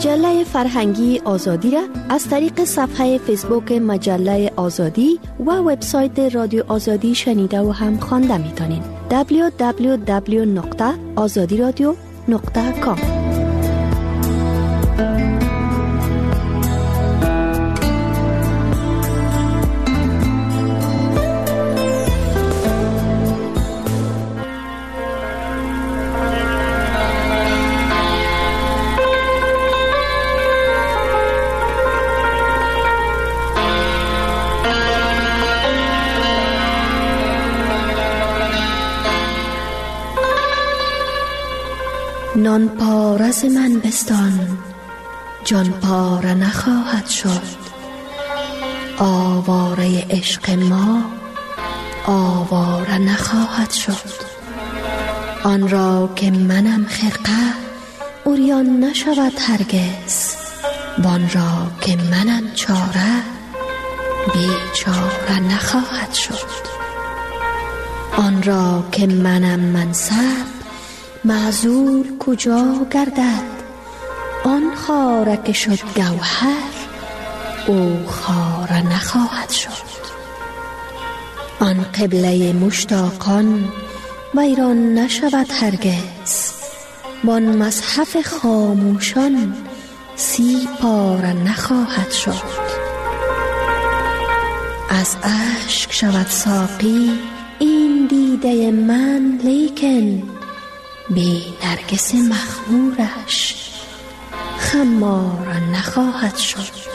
مجله فرهنگی آزادی را از طریق صفحه فیسبوک مجله آزادی و وبسایت رادیو آزادی شنیده و هم خوانده میتونین. www.azadiradio.com نان پارس من بستان، جان پاره نخواهد شد. آواره عشق ما آواره نخواهد شد. آن را که منم خرقه عریان نشود هرگز. وان را که منم چاره بیچاره نخواهد شد. آن را که منم منصب معزول کجا گردد. آن خاره که شد گوهر او خاره نخواهد شد. آن قبله مشتاقان ویران نشود هرگز. وان مصحف خاموشان سی پاره نخواهد شد. از اشک شود ساقی این دیده من، لیکن بی نرگس مخمورش خمار نخواهد شد.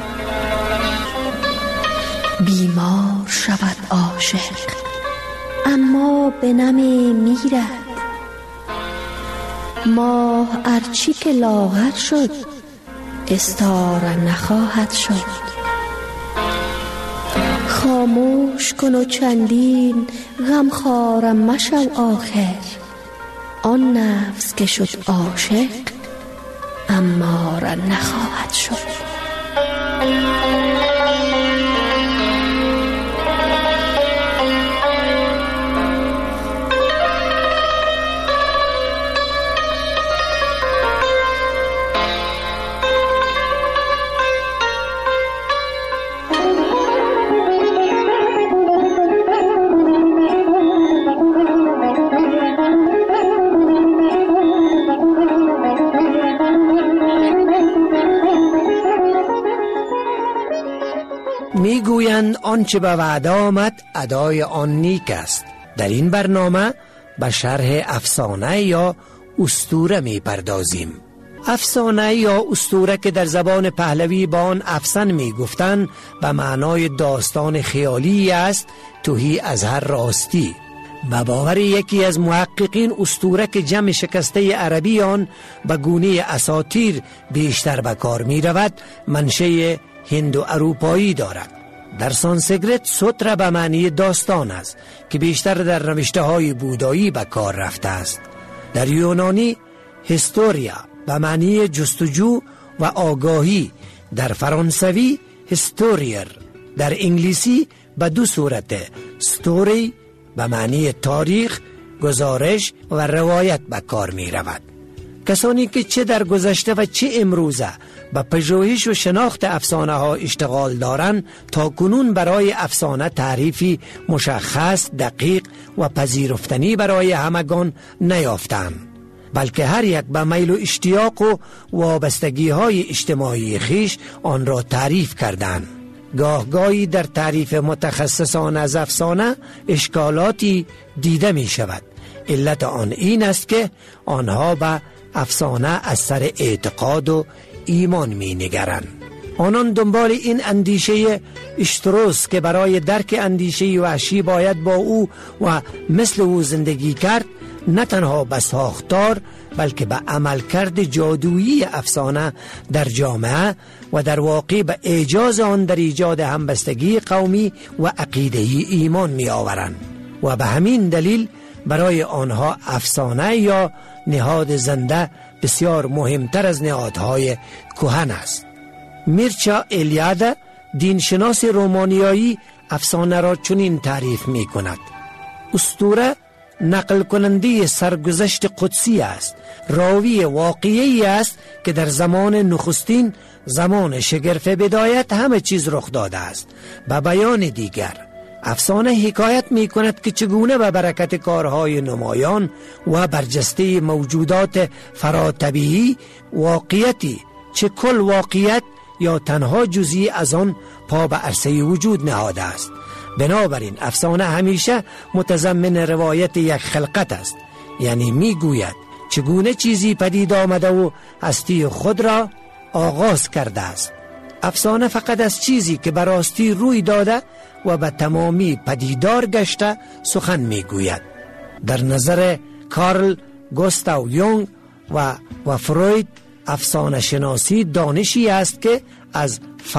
بیمار شود عاشق اما به نمی میرد. ماه ارچی که لاغر شد استاره نخواهد شد. خاموش کن و چندین غمخواره مشو آخر. آن نفس که شد عاشق اماره نخواهد شد. میگویند آنچه به وعده آمد ادای آن نیک است. در این برنامه به شرح افسانه یا اسطوره میپردازیم. افسانه یا اسطوره که در زبان پهلوی با آن افسان میگفتند به معنای داستان خیالی است تهی از هر راستی. به باور یکی از محققین اسطوره که جمع شکسته عربی آن به گونه اساطیر بیشتر به کار می رود منشأ هند و اروپایی دارد. در سانسکریت سوترا به معنی داستان است که بیشتر در نوشته های بودایی به کار رفته است. در یونانی هیستوریا به معنی جستجو و آگاهی، در فرانسوی هیستوریر، در انگلیسی به دو صورت ستوری به معنی تاریخ، گزارش و روایت به کار می رود. کسانی که چه در گذشته و چه امروزه به پژوهش و شناخت افسانه ها اشتغال دارند تا کنون برای افسانه تعریفی مشخص، دقیق و پذیرفتنی برای همگان نیافتند، بلکه هر یک به میل و اشتیاق و وابستگی های اجتماعی خیش آن را تعریف کردند. گاهی در تعریف متخصصان از افسانه اشکالاتی دیده می شود. علت آن این است که آنها به افسانه از سر اعتقاد و ایمان می نگرند. آنان دنبال این اندیشه اشتروس که برای درک اندیشه وحشی باید با او و مثل او زندگی کرد، نه تنها به ساختار بلکه به عملکرد جادویی افسانه در جامعه و در واقع به اعجاز آن در ایجاد همبستگی قومی و عقیده‌ای ایمان می آورند و به همین دلیل برای آنها افسانه یا نهاد زنده بسیار مهمتر از نهادهای کهن است. میرچا الیاده دینشناس رومانیایی افسانه را چنین تعریف می کند: اسطوره نقل کننده سرگذشت قدسی است، راوی واقعی است که در زمان نخستین، زمان شگرف بدایت همه چیز رخ داده است. به بیان دیگر افسانه حکایت می کند که چگونه به برکت کارهای نمایان و برجسته موجودات فراتبیعی واقعیتی، چه کل واقعیت یا تنها جزئی از آن، پا به عرصه وجود نهاده است. بنابراین افسانه همیشه متضمن روایت یک خلقت است، یعنی می گوید چگونه چیزی پدید آمده و هستی خود را آغاز کرده است. افسانه فقط از چیزی که براستی روی داده و به تمامی پدیدار گشته سخن می گوید. در نظر کارل گوستاو یونگ و فروید، افسانه شناسی دانشی است که از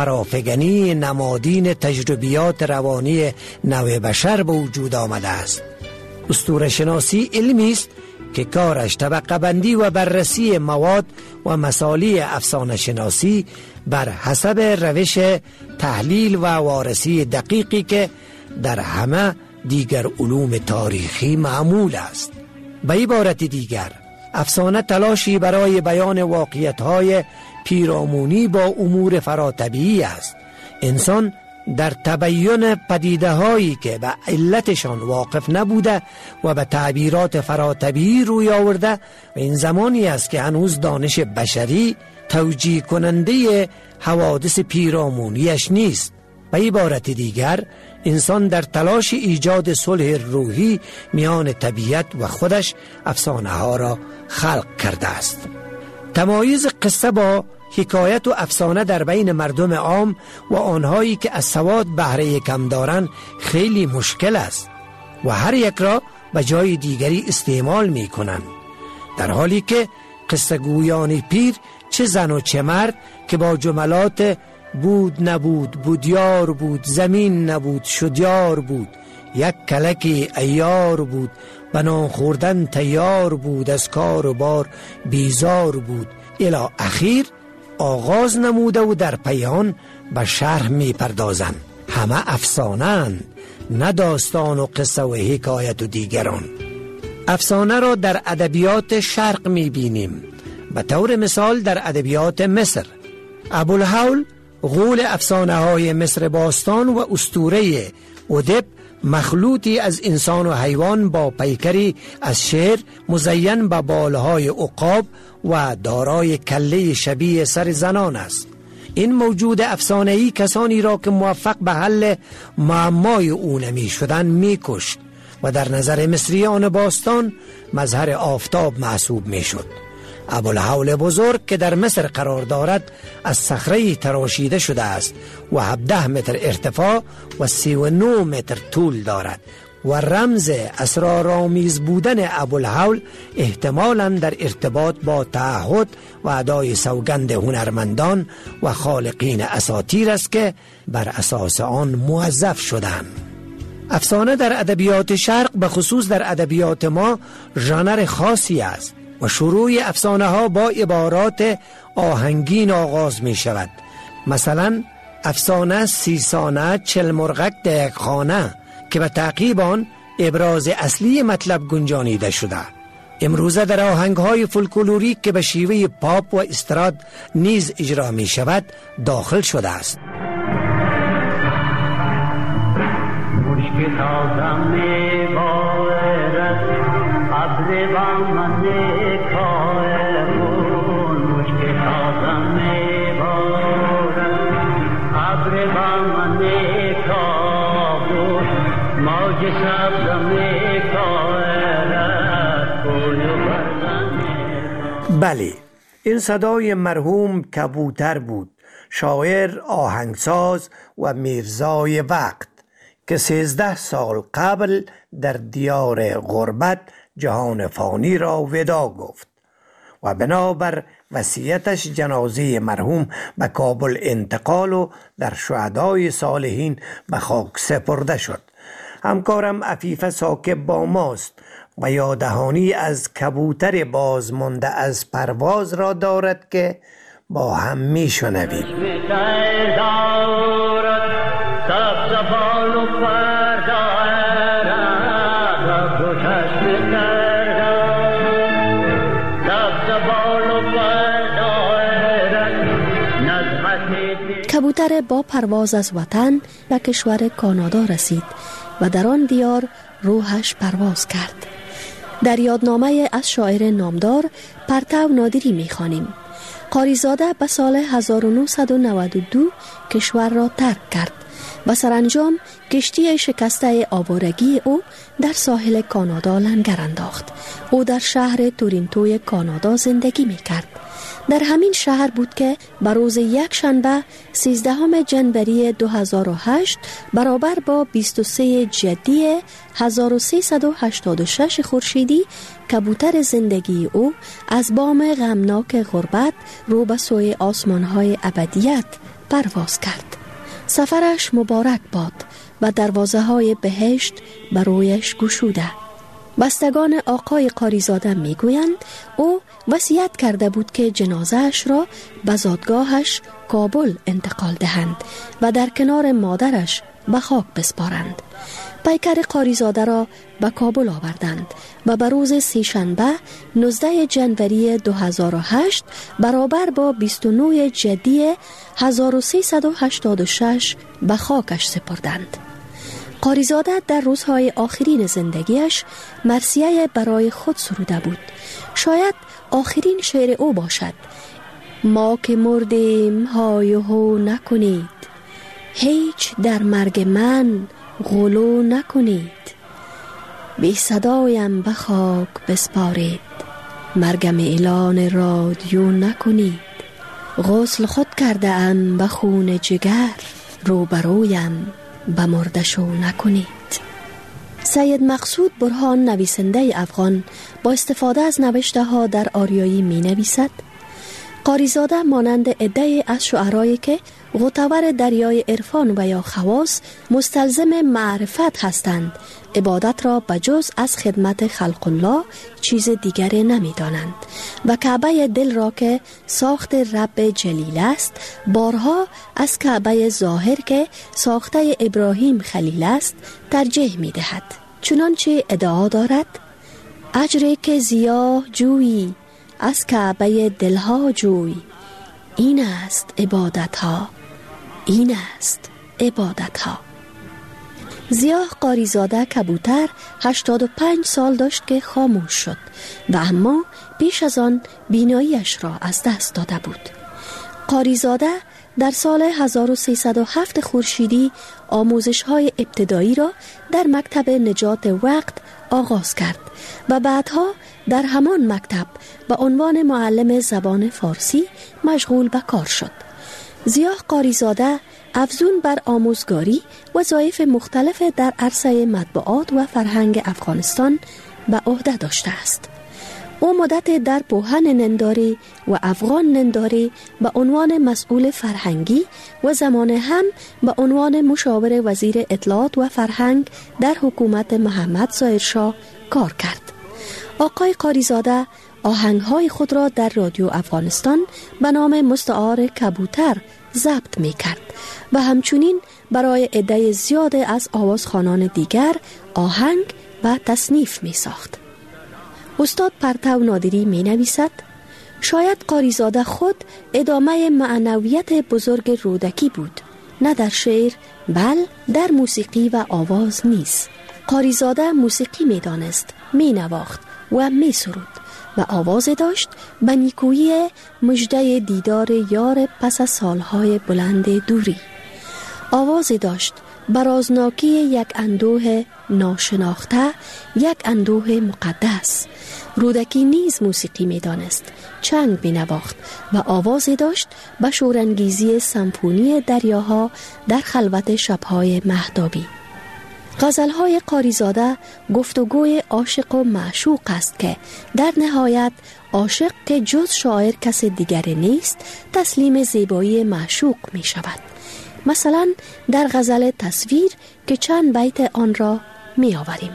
فرافگنی نمادین تجربیات روانی نوع بشر به وجود آمده است. اسطوره شناسی علمی است که کارش طبقه بندی و بررسی مواد و مسائل افسانه شناسی بر حسب روش تحلیل و وارسی دقیقی که در همه دیگر علوم تاریخی معمول است. به عبارت دیگر افسانه تلاشی برای بیان واقعیت‌های پیرامونی با امور فراتبیعی است. انسان در تبیین پدیده‌هایی که به علتشان واقف نبوده و به تعبیرات فراتبیعی روی آورده، و این زمانی است که هنوز دانش بشری توجیه کننده حوادث پیرامونیش نیست. به عبارت دیگر انسان در تلاش ایجاد صلح روحی میان طبیعت و خودش افسانه ها را خلق کرده است. تمایز قصه با حکایت و افسانه در بین مردم عام و آنهایی که از سواد بهره کم دارند خیلی مشکل است و هر یک را به جای دیگری استعمال می کنند، در حالی که قصه گویان پیر، چه زن و چه مرد، که با جملات بود نبود، بودیار بود، زمین نبود شدیار بود، یک کلکی ایار بود، بنان خوردن تیار بود، از کار و بار بیزار بود، الی اخیر آغاز نموده و در پیان به شرح می پردازند. همه افسانه‌اند، نه داستان و قصه و حکایت و دیگران. افسانه را در ادبیات شرق می بینیم. به طور مثال در ادبیات مصر، ابوالهول غول افسانه های مصر باستان و اسطوره اودپ، مخلوطی از انسان و حیوان با پیکری از شیر مزین به بالهای عقاب و دارای کله شبیه سر زنان است. این موجود افسانه‌ای کسانی را که موفق به حل معمای او نمی شدن می کشت و در نظر مصریان باستان مظهر آفتاب محسوب می شد. ابوالهول بزرگ که در مصر قرار دارد از صخره تراشیده شده است و 17 متر ارتفاع و 39 متر طول دارد و رمز اسرارآمیز بودن ابوالهول احتمالاً در ارتباط با تعهد و ادای سوگند هنرمندان و خالقین اساطیر است که بر اساس آن موظف شدند. افسانه در ادبیات شرق به خصوص در ادبیات ما ژانر خاصی است و شروع افسانه ها با عبارات آهنگین آغاز می شود. مثلا افسانه 30 سانه 40 مرغک در یک خانه که به تعقیب آن ابراز اصلی مطلب گنجانیده شده. امروزه در آهنگ های فولکلوریک که به شیوه پاپ و استراد نیز اجرا می شود داخل شده است. بله، این صدای مرحوم کبوتر بود، شاعر، آهنگساز و میرزای وقت که 13 سال قبل در دیار غربت جهان فانی را ودا گفت و بنابر وصیتش جنازه مرحوم به کابل انتقال و در شهدای صالحین به خاک سپرده شد. همکارم عفیفه ساکب با ماست و یادهانی از کبوتر بازمانده از پرواز را دارد که با هم می شنویم. سبز بال و پردارد و چشم کبوتر با پرواز از وطن به کشور کانادا رسید و در آن دیار روحش پرواز کرد. در یادنامه از شاعر نامدار پرتو نادری می‌خوانیم: قاریزاده به سال 1992 کشور را ترک کرد و سرانجام کشتی شکسته آوارگی او در ساحل کانادا لنگر انداخت. او در شهر تورنتوی کانادا زندگی می‌کرد. در همین شهر بود که به روز یک شنبه 13 جنوری 2008 برابر با 23 جدی 1386 خورشیدی کبوتر زندگی او از بام غمناک غربت رو به سوی آسمان‌های ابدیت پرواز کرد. سفرش مبارک باد و دروازه‌های بهشت برویش گشوده. بستگان آقای قاریزاده میگویند او وصیت کرده بود که جنازه‌اش را به زادگاهش کابل انتقال دهند و در کنار مادرش به خاک بسپارند. پیکر قاریزاده را به کابل آوردند و به روز سه‌شنبه 19 جنوری 2008 برابر با 29 جدی 1386 به خاکش سپردند. قاریزاده در روزهای آخرین زندگیش مرثیه برای خود سروده بود. شاید آخرین شعر او باشد: ما که مردیم های و هو نکنید، هیچ در مرگ من غلو نکنید، بی صدایم به خاک بسپارید، مرگم اعلان رادیو نکنید، غسل خود کرده ام به خون جگر، روبرویم به مردشو نکنید. سید مقصود برهان نویسنده افغان با استفاده از نوشته ها در آریایی می نویسد: قاریزاده مانند عده‌ای از شعرایی که غوطه‌ور دریای عرفان و یا خواص مستلزم معرفت هستند، عبادت را بجز از خدمت خلق الله چیز دیگر نمی دانند و کعبه دل را که ساخت رب جلیل است بارها از کعبه ظاهر که ساخته ابراهیم خلیل است ترجیح می دهد. چنانچه ادعا دارد: اجری که زیاه جویی از کعبه دلها جوی، این است عبادت ها، این است عبادت ها. ضیاء قاریزاده کبوتر 85 سال داشت که خاموش شد و اما پیش از آن بیناییش را از دست داده بود. قاریزاده در سال 1307 خورشیدی آموزش‌های ابتدایی را در مکتب نجات وقت آغاز کرد و بعدها در همان مکتب به عنوان معلم زبان فارسی مشغول به کار شد. ضیاء قاریزاده افزون بر آموزگاری وظایف مختلف در عرصه مطبوعات و فرهنگ افغانستان به عهده داشته است. او مدت در پوهن ننداری و افغان ننداری به عنوان مسئول فرهنگی و زمان هم به عنوان مشاور وزیر اطلاعات و فرهنگ در حکومت محمد ظاهرشاه کار کرد. آقای قاریزاده آهنگهای خود را در رادیو افغانستان به نام مستعار کبوتر ضبط می کرد و همچنین برای عده زیاد از آوازخوانان دیگر آهنگ و تصنیف می ساخت. استاد پرتو نادری می نویسد: شاید قاریزاده خود ادامه معنویت بزرگ رودکی بود، نه در شعر بل در موسیقی و آواز نیز. قاریزاده موسیقی می دانست، می نواخت و می سرود و آواز داشت به نیکویی مژده دیدار یار پس از سالهای بلند دوری. آواز داشت برازناکی یک اندوه ناشناخته، یک اندوه مقدس. رودکی نیز موسیقی می دانست، چنگ می نواخت و آوازی داشت به شورانگیزی سمفونی دریاها در خلوت شبهای مهتابی. غزلهای قاریزاده گفتگوی عاشق و معشوق است که در نهایت عاشق که جز شاعر کس دیگر نیست تسلیم زیبایی معشوق می شود. مثلا در غزل تصویر که چند بیت آن را می آوریم: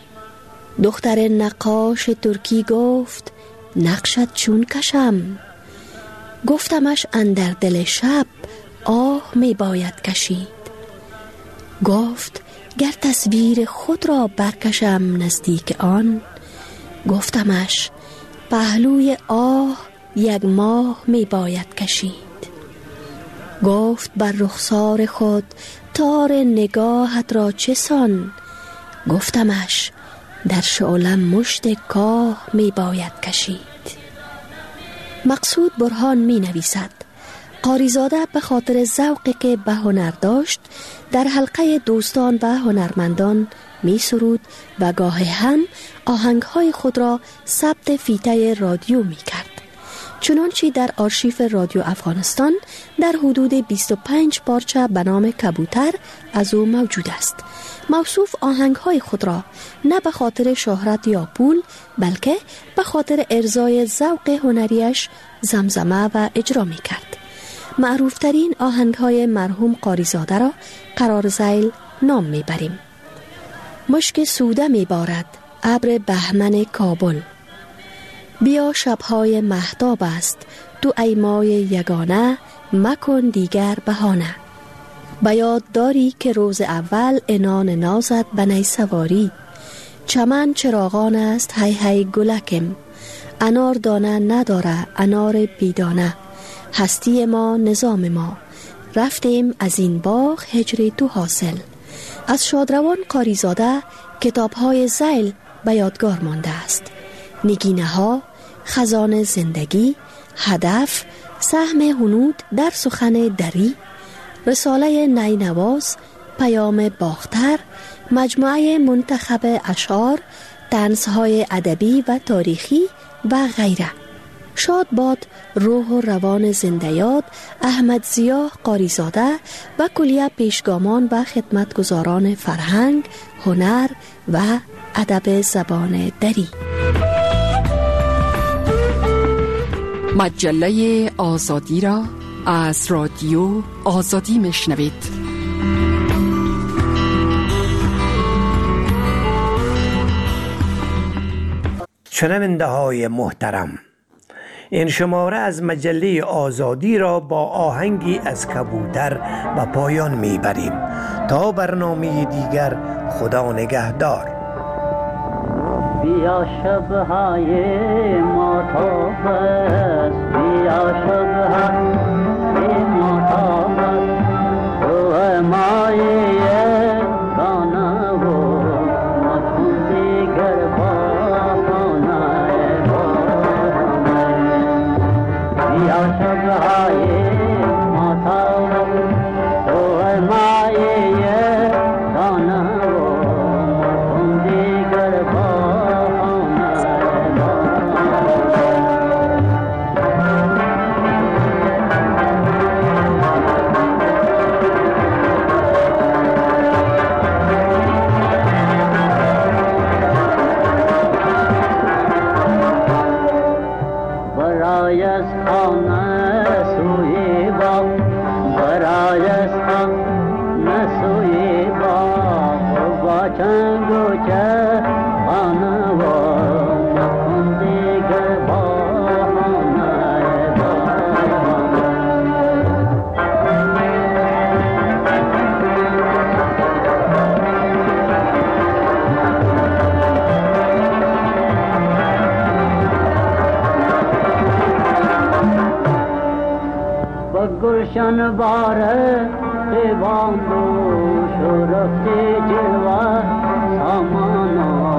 دختر نقاش ترکی گفت نقشت چون کشم، گفتمش اندر دل شب آه می باید کشید. گفت گر تصویر خود را برکشم نزدیک آن، گفتمش پهلوی آه یک ماه می باید کشید. گفت بر رخسار خود تار نگاهت را چه سان؟ گفتمش در شعلم مشت کاه می باید کشید. مقصود برهان می نویسد قاریزاده به خاطر ذوقی که به هنر داشت در حلقه دوستان و هنرمندان می سرود و گاهی هم آهنگهای خود را ثبت فیته رادیو می کرد. چنانچه در آرشیف رادیو افغانستان در حدود 25 پارچه به نام کبوتر از او موجود است. موصوف آهنگهای خود را نه به خاطر شهرت یا پول بلکه به خاطر ارضای ذوق هنریش زمزمه و اجرا می کرد. معروفترین آهنگهای مرحوم قاریزاده را قرار ذیل نام می بریم. مشک سوده می بارد ابر بهمن کابل، بیا شبهای مهتاب است تو ای مای یگانه، مکن دیگر بهانه. بیاد داری که روز اول انان نازد بنی سواری، چمن چراغان است هی هی گلکم، انار دانه نداره انار بیدانه، هستی ما نظام ما، رفتیم از این باغ هجر تو حاصل. از شادروان قاریزاده کتاب‌های ذیل به یادگار مانده است: نگینه ها، خزان زندگی، هدف، سهم هنود در سخن دری، رساله نینواز، پیام باختر، مجموعه منتخب اشعار، طنزهای ادبی و تاریخی و غیره. شاد باد روح و روان زنده‌یاد احمد ضیا قاریزاده و کلیه پیشگامان و خدمتگزاران فرهنگ، هنر و ادب زبان دری. مجله آزادی را از رادیو آزادی میشنوید. شنونده های محترم، این شماره از مجله آزادی را با آهنگی از کبوتر به پایان میبریم. تا برنامه دیگر، خدا نگهدار. بیا شبهای ماتاب است، بیا شبهای ماتاب است، تو مایه دانه و مکن دیگر بانه بانه. بیا شبهای ماتاب است، تو مایه دانه گلشن باره دیوان دو شرفت جلوه سامانا